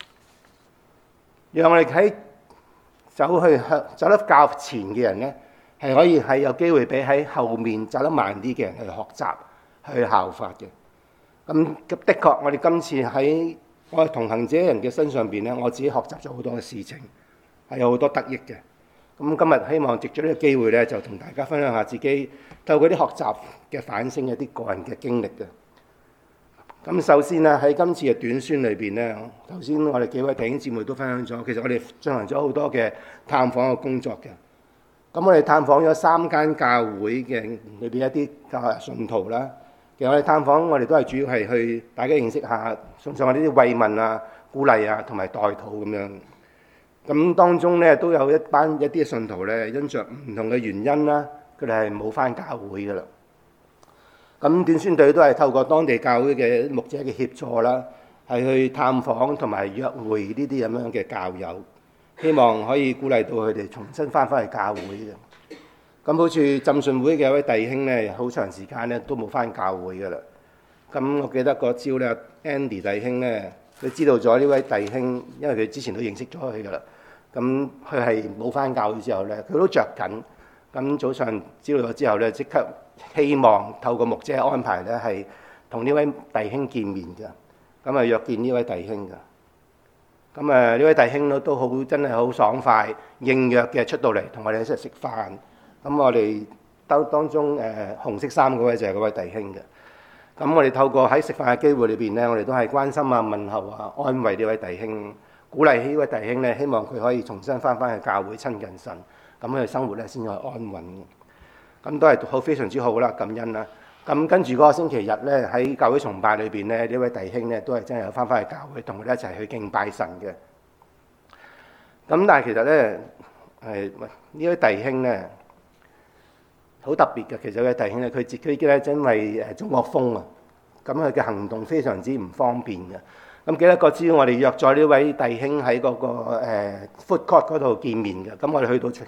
讓我哋喺走去向走得較前嘅人呢，係可以係有機會俾喺後面走得慢啲嘅人去學習、去效法嘅。咁的確，我哋今次喺我哋同行者人嘅身上邊呢，我自己學習咗好多嘅事情，係有好多得益嘅。咁今日希望藉住呢個機會呢，就同大家分享下自己透過啲學習嘅反省一啲個人嘅經歷嘅。咁首先呢，喺今次嘅短宣裏邊呢，頭先我哋幾位弟兄姊妹都分享咗，其實我哋進行咗好多嘅探訪嘅工作嘅。咁我哋探訪咗三間教會嘅裏邊一啲教信徒啦。其實我哋探訪，我哋都係主要係去大家認識下，送上我哋啲慰問啊、鼓勵啊同埋代禱咁樣。咁當中咧都有一班一啲信徒咧，因着唔同嘅原因啦，佢哋係冇返教會噶啦。咁短宣隊都係透過當地教會嘅牧者嘅協助啦，係去探訪同埋約會呢啲咁樣嘅教友，希望可以鼓勵到佢哋重新返返去教會嘅。咁好似浸信會嘅一位弟兄咧，好長時間咧都冇返教會噶啦。咁我記得嗰朝咧 ，Andy 弟兄咧。佢知道咗呢位弟兄，因為佢之前都認識咗佢噶啦。咁佢係冇返教會之後咧，佢都着緊。咁早上知道咗之後咧，即刻希望透過牧者安排咧，係同呢位弟兄見面嘅。咁啊約見呢位弟兄嘅。咁啊呢位弟兄都都好真係好爽快應約嘅出到嚟，同我哋一齊食飯。咁我哋當當中誒、呃、紅色衫嗰位就係嗰位弟兄嘅。咁我哋透過喺食飯嘅機會裏邊咧，我哋都係關心啊、問候啊、安慰呢位弟兄，鼓勵呢位弟兄咧，希望佢可以重新翻返去教會親近神，咁佢生活咧先可以安穩。咁都係好非常之好啦，感恩啦。咁跟住嗰個星期日咧，喺教會崇拜裏邊咧，呢位弟兄咧都係真係有翻返去教會，同佢哋一齊去敬拜神嘅。咁但係其實咧，係呢位弟兄咧，好特別嘅，其實嘅弟兄咧，佢自己咧因為誒中國風啊，咁佢嘅行動非常之唔方便嘅。咁記得嗰朝我哋約咗呢位弟兄喺嗰個誒 food court 嗰度見面嘅。咁我哋去到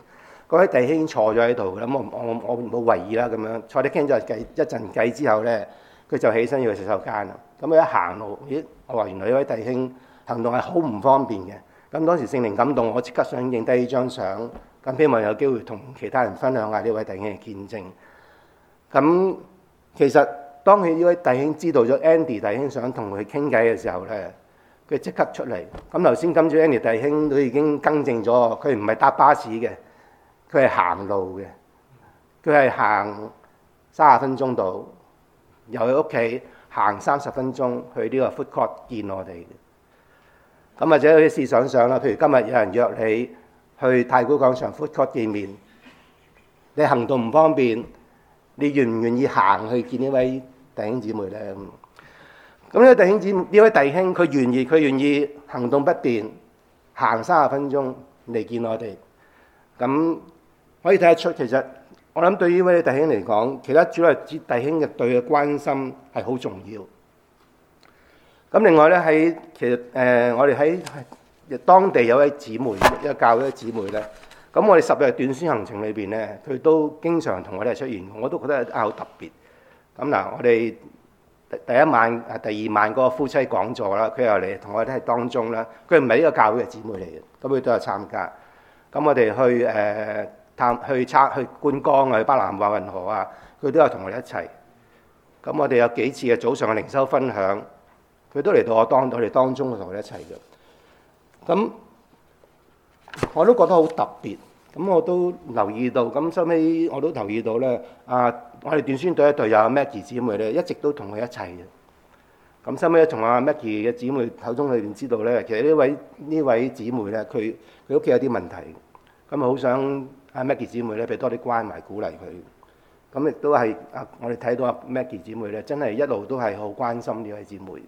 嗰位弟兄坐咗喺度，咁我我我冇為意啦咁樣，坐啲傾咗計一陣計之後咧，佢就起身要去洗手間啦。咁佢一行路，咦？我話原來呢位弟兄行動係好唔方便嘅。咁當時聖靈感動，我即刻想影低呢張相，咁希望有機會同其他人分享下呢位弟兄嘅見證。咁其實當佢呢位弟兄知道咗 Andy 弟兄想同佢傾偈嘅時候咧，佢即刻出嚟。咁頭先今朝 Andy 弟兄都已經更正咗，佢唔係搭巴士嘅，佢係行路嘅，佢係行三十分鐘到，由佢屋企行三十分鐘去呢個 food court 見我哋嘅。咁或者你試想想啦，譬如今日有人約你去太古廣場 food court 見面，你行動唔方便，你願唔願意行去見呢位弟兄姊妹咧？咁呢位弟兄姊妹，呢位弟兄佢願意，佢願意行動不便，行三十分鐘嚟見我哋。咁可以睇得出，其實我諗對於呢位弟兄嚟講，其他主內弟兄嘅對嘅關心係好重要。咁另外咧，喺其實誒、呃，我哋喺當地有位姊妹，一個教會嘅姊妹咧。咁我哋十日短宣行程裏邊咧，佢都經常同我哋出現，我都覺得啊好特別。咁嗱，我哋第一晚啊，第二晚嗰個夫妻講座啦，佢又嚟同我哋喺當中啦。佢唔係呢個教會嘅姊妹嚟嘅，咁佢都有參加。咁我哋去誒、呃、探去測去觀光啊，去巴拿馬運河啊，佢都有同我哋一齊。咁我哋有幾次嘅早上嘅靈修分享，佢都嚟到我當我哋當中同我哋一齊嘅。咁我都覺得好特別。咁我都留意到，咁收尾我都留意到咧。啊，我哋短宣隊一隊有 Maggie 姊妹咧，一直都同佢一齊嘅。咁收尾同阿 Maggie 嘅姊妹口中裏邊知道咧，其實呢位呢位姊妹咧，佢佢屋企有啲問題，咁好想阿 Maggie 姊妹咧俾多啲關懷鼓勵佢。咁亦都係啊，我哋睇到阿 Maggie 姊妹咧，真係一路都係好關心呢位姊妹。誒、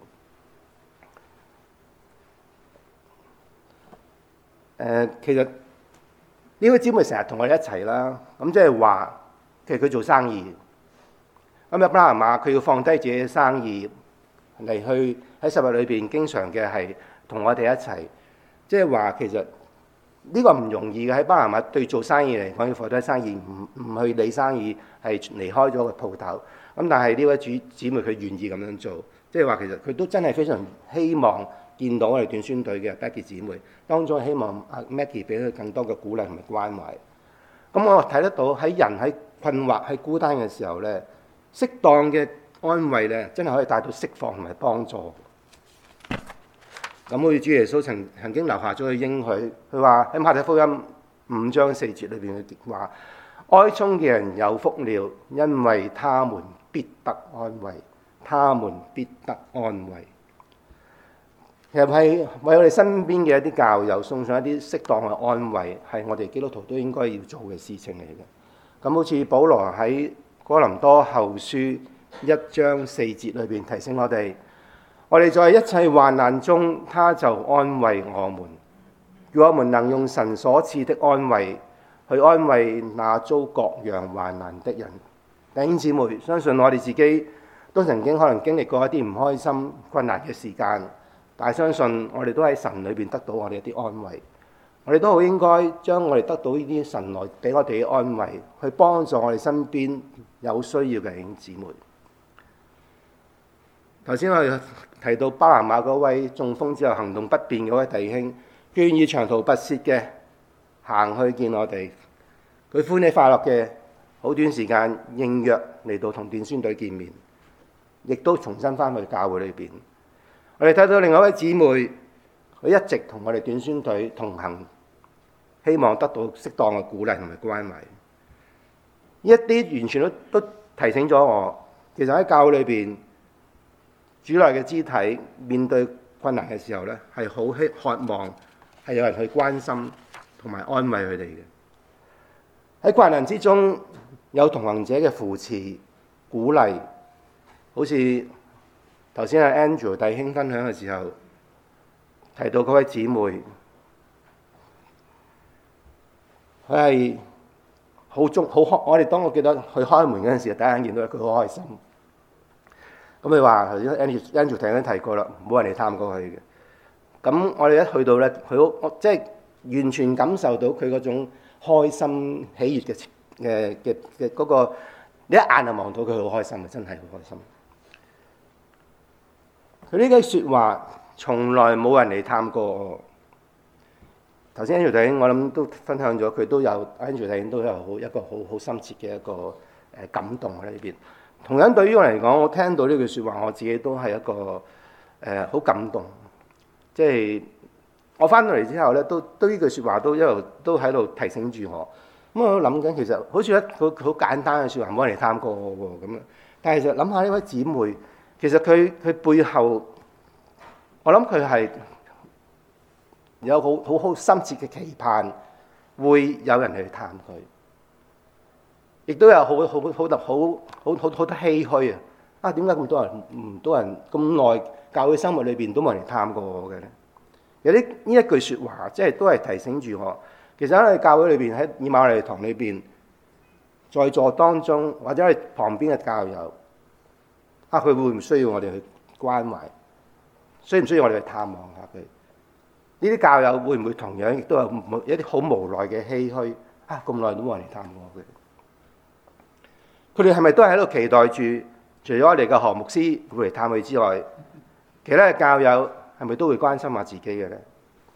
呃，其實呢位姊妹成日同我哋一齊啦，咁即係話其實佢做生意，咁阿巴拿馬佢要放低自己嘅生意嚟去喺十日裏邊經常嘅係同我哋一齊，即係話其實呢個唔容易嘅。喺巴拿馬對做生意嚟講，要放低生意，唔唔去理生意，係離開咗個鋪頭。咁但係呢位主姊妹佢願意咁樣做，即係話其實佢都真係非常希望見到我哋短宣隊嘅 Maggie 姊妹，當中希望阿 Maggie 俾佢更多嘅鼓勵同埋關懷。咁我睇得到喺人喺困惑、喺孤單嘅時候咧，適當嘅安慰咧，真係可以帶到釋放同埋幫助。咁好似主耶穌曾曾經留下咗個應許，佢話喺馬太福音五章四節裏邊嘅話：哀衷嘅人有福了，因為他們必得安慰，他們必得安慰。其實係為我哋身邊嘅一啲教友送上一啲適當嘅安慰，係我哋基督徒都應該要做嘅事情嚟嘅。咁好似保羅喺哥林多後書一章四節裏邊提醒我哋，我哋在一切患難中，他就安慰我們，叫我們能用神所賜的安慰去安慰那遭各樣患難的人。弟兄姊妹，相信我哋自己都曾經可能經歷過一啲唔開心、困難嘅時間。但係相信我哋都喺神裏邊得到我哋一啲安慰，我哋都好應該將我哋得到呢啲神來俾我哋嘅安慰，去幫助我哋身邊有需要嘅弟兄姊妹。頭先我哋提到巴拿馬嗰位中風之後行動不便嗰位弟兄，願意長途跋涉嘅行去見我哋，佢歡喜快樂嘅好短時間應約嚟到同短宣隊見面，亦都重新翻去教會裏邊。我哋睇到另外一位姊妹，佢一直同我哋短宣隊同行，希望得到適當嘅鼓勵同埋關懷。呢一啲完全都都提醒咗我，其實喺教會裏邊，主內嘅肢體面對困難嘅時候咧，係好希渴望係有人去關心同埋安慰佢哋嘅。喺困難之中，有同行者嘅扶持、鼓勵，好似頭先阿 Andrew 弟兄分享嘅時候提到嗰位姊妹，佢係好中好開。我哋當我記得佢開門嗰陣時，第一眼見到佢好開心。咁佢話頭先 Andrew Andrew 頭先提過啦，冇人嚟探過佢嘅。咁我哋一去到咧，佢好即係完全感受到佢嗰種開心喜悅嘅嘅嘅嘅嗰個，你一眼就望到佢好開心嘅，真係好開心。佢呢句説話從來冇人嚟探過我。頭先 Andrew 弟兄我諗都分享咗，佢都有 Andrew 弟兄都有好一個好好深切嘅一個誒感動喺呢邊。同樣對於我嚟講，我聽到呢句説話，我自己都係一個誒好、呃、感動。即係我翻到嚟之後咧，都都呢句説話都一路都喺度提醒住我。咁我諗緊，其實好似一個好簡單嘅説話，冇人嚟探過我喎咁樣。但係其實諗下呢位姊妹，其實佢佢背後，我諗佢係有好好好深切嘅期盼，會有人嚟探佢。亦都有好好好好好好好好多唏噓啊！啊，點解咁多人唔多人咁耐教會生活裏邊都冇人嚟探過我嘅咧？有啲呢一句説話，即係都係提醒住我。其實喺教會裏邊，喺以馬內利堂裏邊，在座當中或者係旁邊嘅教友，啊，佢會唔需要我哋去關懷？需唔需要我哋去探望下佢？呢啲教友會唔會同樣亦都有一啲好無奈嘅唏噓？啊，咁耐都冇人嚟探過佢。佢哋係咪都係喺度期待住？除咗我哋嘅何牧師會嚟探佢之外，其他嘅教友係咪都會關心下自己嘅咧？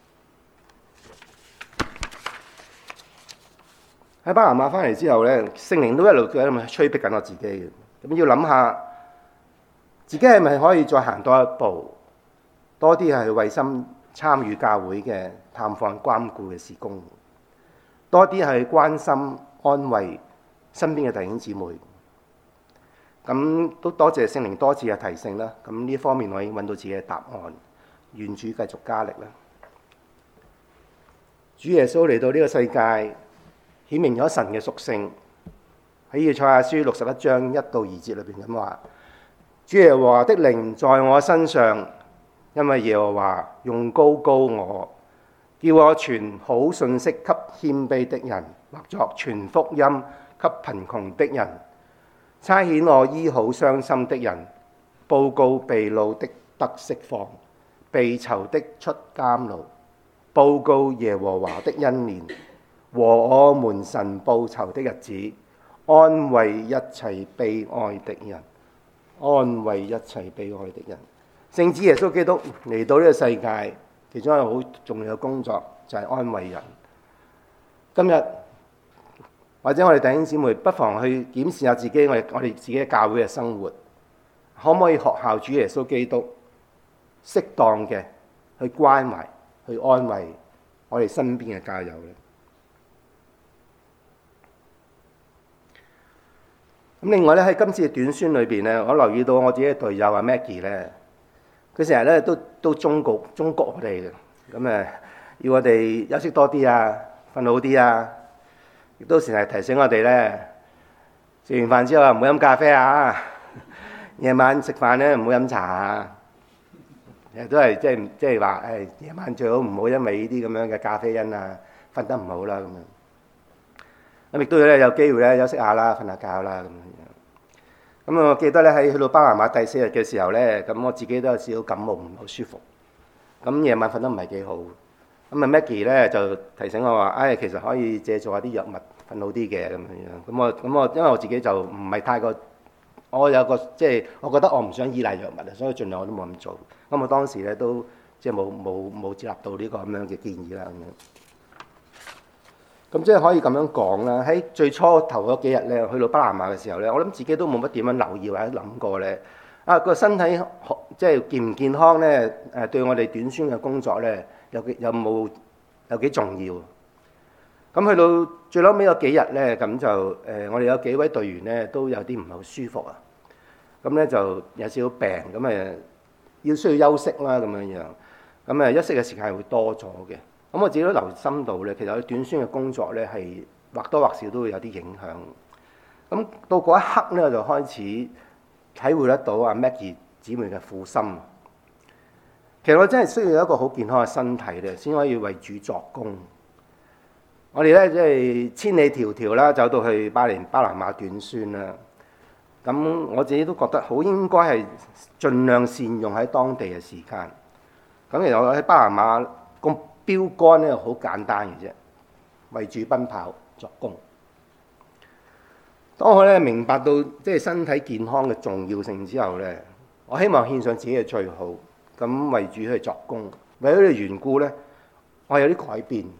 喺巴拿馬翻嚟之後咧，聖靈都一路喺度催逼緊我自己嘅。咁要諗下自己係咪可以再行多一步，多啲係為心參與教會嘅探訪關顧嘅事工，多啲係關心安慰身邊嘅弟兄姊妹。咁都多謝聖靈多次嘅提醒啦。咁呢方面我已經揾到自己嘅答案，願主繼續加力啦。主耶穌嚟到呢個世界，顯明咗神嘅屬性。喺以賽亞書六十一章一到二節裏邊咁話：主耶和華的靈在我身上，因為耶和華用膏膏我，叫我傳好信息給謙卑的人，或作傳福音給貧窮的人。差遣我醫好傷心的人，報告被擄的得釋放，被囚的出監牢，報告耶和華的恩年和我們神報仇的日子，安慰一切悲哀的人，安慰一切悲哀的人。聖子耶穌基督嚟到呢個世界，其中一個好重要嘅工作就係安慰人。今日或者我哋弟兄姊妹不妨去檢視下自己，我哋我哋自己嘅教會嘅生活，可唔可以學效主耶穌基督，適當嘅去關懷、去安慰我哋身邊嘅教友咧？咁另外咧，喺今次嘅短宣裏邊咧，我留意到我自己嘅隊友阿 Maggie 咧，佢成日咧都都忠告忠告我哋嘅，咁誒要我哋休息多啲啊，瞓好啲啊。亦都成日提醒我哋咧，食完飯之後唔好飲咖啡啊，夜晚食飯咧唔好飲茶啊。誒都係即係即係話誒，夜晚最好唔好因為呢啲咁樣嘅咖啡因啊，瞓得唔好啦咁樣。咁亦都要咧有機會咧休息下啦，瞓下覺啦咁樣。咁我記得咧喺去到巴拿馬第四日嘅時候咧，咁我自己都有少少感冒，唔好舒服。咁夜晚瞓得唔係幾好。咁啊 Maggie 咧就提醒我話：唉、哎，其實可以借助下啲藥物瞓好啲嘅咁樣。咁我咁我因為我自己就唔係太過，我有個即係、就是、我覺得我唔想依賴藥物啊，所以盡量我都冇咁做。咁我當時咧都即係冇冇冇接納到呢個咁樣嘅建議啦咁樣。咁即係可以咁樣講啦。喺最初頭嗰幾日咧，去到巴拿馬嘅時候咧，我諗自己都冇乜點樣留意或者諗過咧。啊個身體即係健唔健康咧？誒對我哋短宣嘅工作咧。有幾有冇有幾重要？咁去到最後尾嗰幾日咧，咁就誒、呃、我哋有幾位隊員咧都有啲唔係好舒服啊。咁咧就有少少病，咁誒要需要休息啦咁樣樣。咁誒休息嘅時間係會多咗嘅。咁我自己都留心到咧，其實我短宣嘅工作咧係或多或少都會有啲影響。咁到嗰一刻咧，我就開始體會得到阿 Maggie 姊妹嘅苦心。其實我真係需要一個好健康嘅身體咧，先可以為主作工。我哋咧即係千里迢迢啦，走到去巴連巴拿馬短宣啦。咁我自己都覺得好應該係盡量善用喺當地嘅時間。咁其實我喺巴拿馬個標杆咧好簡單嘅啫， 為主奔跑作工。當我咧明白到即係身體健康嘅重要性之後咧，我希望獻上自己嘅最好，咁為主去作工。為咗呢個緣故咧，我有啲改變。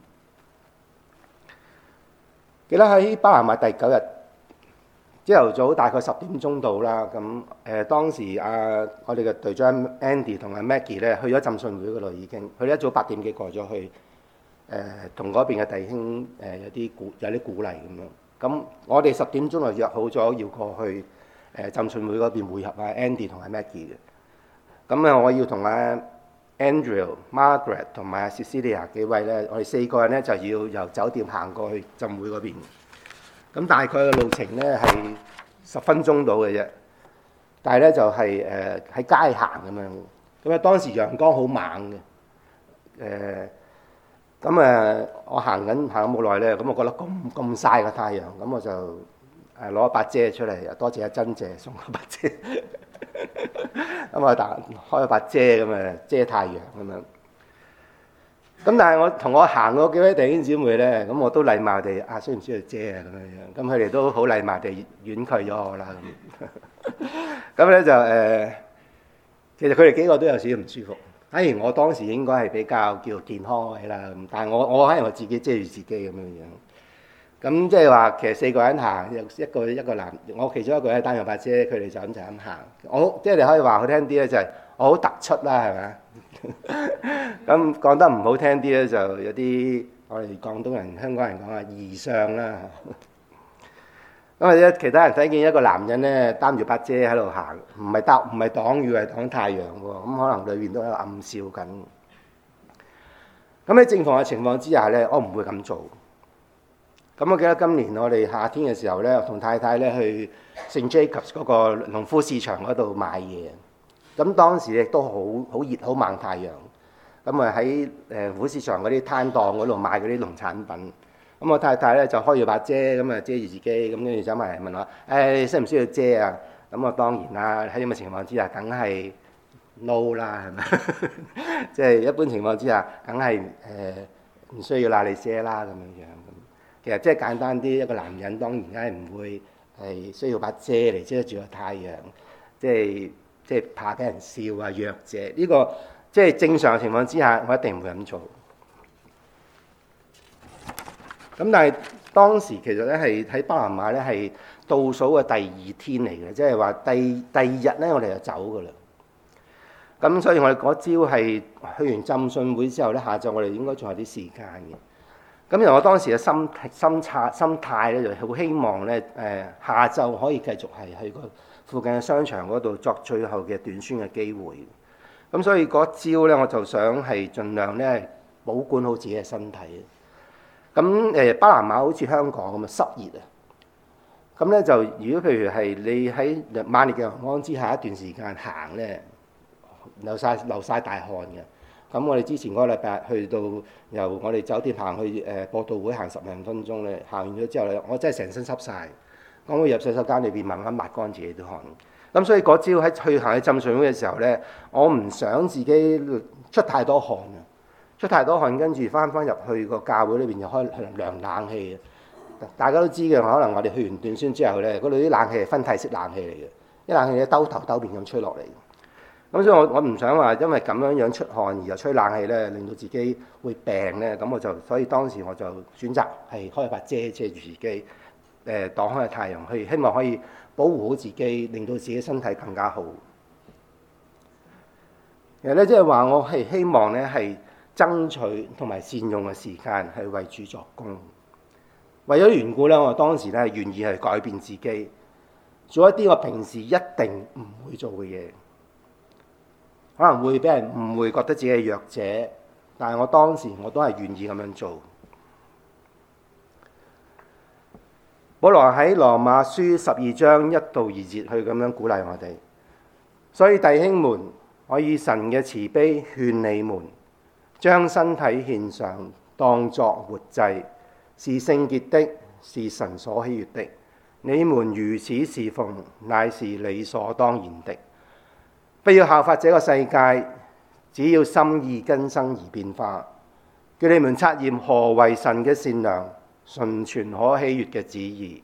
記得喺巴拿馬第九日朝頭早大概十點鐘到啦，咁誒、呃、當時啊我哋嘅隊長 Andy 同阿 Maggie 咧去咗浸信會嗰度已經，佢哋一早八點幾過咗去，誒同嗰邊嘅弟兄誒、呃、有啲鼓有啲鼓勵咁樣。咁我哋十點鐘就約好咗要過去誒浸信會嗰邊會合啊 Andy 同阿 Maggie 嘅。咁啊我要同阿 Andrew、Margaret 同埋阿 Cecilia 幾位咧，我哋四個人咧就要由酒店行過去浸會嗰邊。咁大概嘅路程咧係十分鐘到嘅啫，但係咧就係誒喺街行咁樣。咁啊當時陽光好猛嘅，誒咁誒我行緊行咗冇耐咧，咁我覺得咁咁曬個太陽，咁我就誒攞一把遮出嚟，多謝阿珍姐送我把遮。咁我打開一把遮咁誒遮太陽咁樣。咁但係我同我行嗰幾位弟兄姊妹咧，咁我都禮貌地啊，需唔需要遮啊咁樣樣。咁佢哋都好禮貌地婉拒咗我啦。咁咁咧就誒、呃，其實佢哋幾個都有少少唔舒服。反而我當時應該係比較叫健康位啦。咁但係我我反而我自己遮住自己咁樣樣。咁即係話其實四個人行，一個一個男，我其中一個咧擔住把遮，佢哋就咁就咁行。我即係你可以話好聽啲咧，就係我好突出啦，係咪？咁講得唔好聽啲咧，就有啲我哋廣東人、香港人講啊異相啦。咁或者其他人睇見一個男人咧擔住把遮喺度行，唔係擋唔係擋雨，係擋太陽喎。咁可能裏邊都喺度暗笑緊。咁喺正常嘅情況之下咧，我唔會咁做。咁我記得今年我哋夏天嘅時候咧，同太太咧去聖 Jacobs 嗰個農夫市場嗰度買嘢。咁當時亦都好好熱好猛太陽。咁啊喺誒虎市場嗰啲攤檔嗰度買嗰啲農產品。咁我太太咧就開住把遮，咁啊遮住自己，咁跟住走埋嚟問我：誒需唔需要遮啊？咁我當然啦，喺咁嘅情況之下，梗係 no 啦，係咪？即係一般情況之下，梗係誒唔需要啦，你遮啦咁樣樣。其實即係簡單啲，一個男人當然梗係唔會係需要把遮嚟遮住個太陽，即係即係怕俾人笑啊弱者。呢個即係正常嘅情況之下，我一定唔會咁做。咁但係當時其實咧係喺巴拿馬咧係倒數嘅第二天嚟嘅，即係話第第二日咧我哋就走噶啦。咁所以我哋嗰朝係去完浸信會之後咧，下晝我哋應該仲有啲時間嘅。咁由我當時嘅心心態心態咧，就好希望咧誒下晝可以繼續係去個附近嘅商場嗰度作最後嘅短宣嘅機會。咁所以嗰朝咧我就想係盡量咧保管好自己嘅身體。咁誒巴拿馬好似香港咁啊濕熱啊，咁咧就如果譬如係你喺猛烈嘅陽光之下一段時間行咧，流晒流曬大汗嘅。咁我哋之前嗰個禮拜去到由我哋酒店行去誒播道會行十零分鐘咧，行完咗之後咧，我真係成身濕晒。咁我入洗手間裏邊慢慢抹乾自己啲汗。咁所以嗰朝喺去行去浸信會嘅時候咧，我唔想自己出太多汗啊，出太多汗跟住翻翻入去個教會裏邊又開涼冷氣。大家都知嘅，可能我哋去完短宣之後咧，嗰度啲冷氣係分體式冷氣嚟嘅，啲冷氣咧兜頭兜面咁吹落嚟。咁所以我我唔想話因為咁樣樣出汗而又吹冷氣咧，令到自己會病咧。咁我就所以當時我就選擇係開把遮遮住自己，誒、呃、擋開太陽，去希望可以保護好自己，令到自己身體更加好。其實咧，即係話我係希望咧係爭取同埋善用嘅時間係為主作工。為咗緣故咧，我當時咧係願意係改變自己，做一啲我平時一定唔會做嘅嘢。可能會俾人誤會，覺得自己係弱者，但係我當時我都係願意咁樣做。保羅喺羅馬書十二章一到二節去咁樣鼓勵我哋，所以弟兄們，我以神嘅慈悲勸你們，將身體獻上，當作活祭，是聖潔的，是神所喜悅的。你們如此侍奉，乃是理所當然的。不要效法這個世界，只要心意更新而變化，叫你們察驗何為神嘅善良、 純全可喜悅嘅旨意。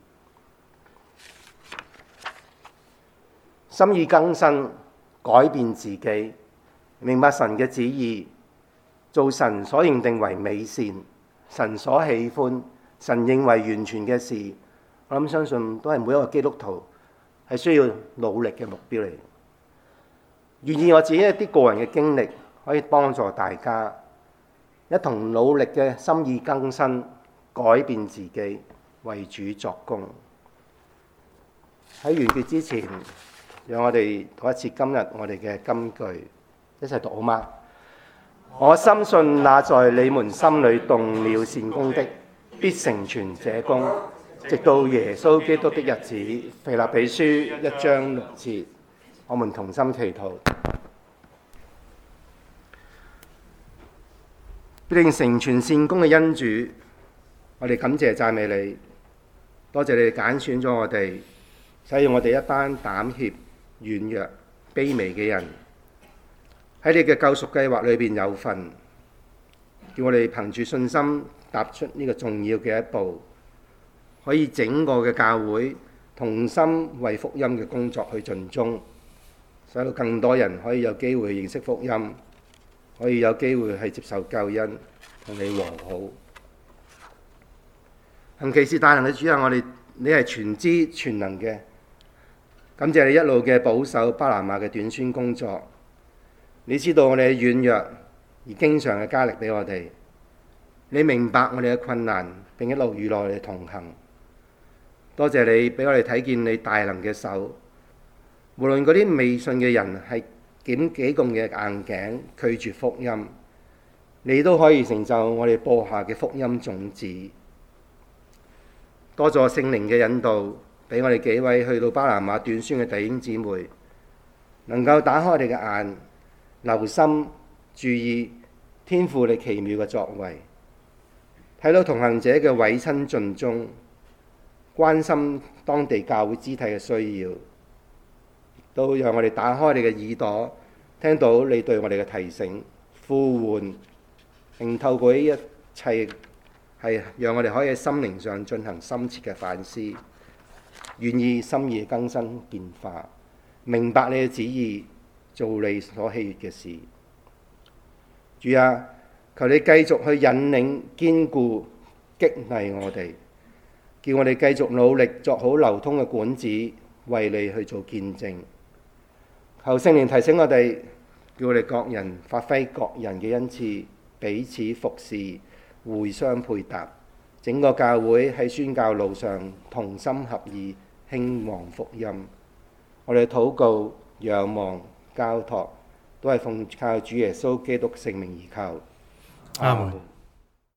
心意更新，改變自己，明白神嘅旨意，做神所認定為美善、神所喜歡、神認為完全嘅事，我諗相信都係每一個基督徒係需要努力嘅目標嚟。願意我自己一啲個人嘅經歷，可以幫助大家一同努力嘅心意更新，改變自己，為主作工。喺完結之前，讓我哋讀一次今日我哋嘅金句，一齊讀好嗎？我深信那在你們心裏動了善工的，必成全這工，直到耶穌基督的日子。腓立比書一章六節，我們同心祈禱。必定成全善工嘅恩主，我哋感謝讚美你，多謝你揀選咗我哋，使用我哋一班膽怯、軟弱、卑微嘅人喺你嘅救贖計劃裏邊有份，叫我哋憑住信心踏出呢個重要嘅一步，可以整個嘅教會同心為福音嘅工作去盡忠，使到更多人可以有機會認識福音，可以有機會係接受救恩，同你和好。行奇事大能嘅主啊，我哋你係全知全能嘅，感謝你一路嘅保守巴拿馬嘅短宣工作。你知道我哋嘅軟弱，而經常嘅加力俾我哋。你明白我哋嘅困難，並一路與我哋同行。多謝你俾我哋睇見你大能嘅手，無論嗰啲未信嘅人係點幾咁嘅硬頸拒絕福音，你都可以成就我哋播下嘅福音種子。多謝聖靈嘅引導，俾我哋幾位去到巴拿馬短宣嘅弟兄姊妹，能夠打開我哋嘅眼，留心注意天父你奇妙嘅作為，睇到同行者嘅委身盡忠，關心當地教會肢體嘅需要，都讓我哋打開你嘅耳朵，聽到你對我哋嘅提醒、呼喚，並透過呢一切係讓我哋可以喺心靈上進行深切嘅反思，願意心意更新變化，明白你嘅旨意，做你所喜悅嘅事。主啊，求你繼續去引領、堅固、激勵我哋，叫我哋繼續努力作好流通嘅管子，為你去做見證。求聖靈提醒我哋，叫我哋各人發揮各人嘅恩賜，彼此服侍，互相配搭，整個教會喺宣教路上同心合意，興旺福音。我哋禱告、仰望、交託，都係奉靠主耶穌基督聖名而求。 阿門。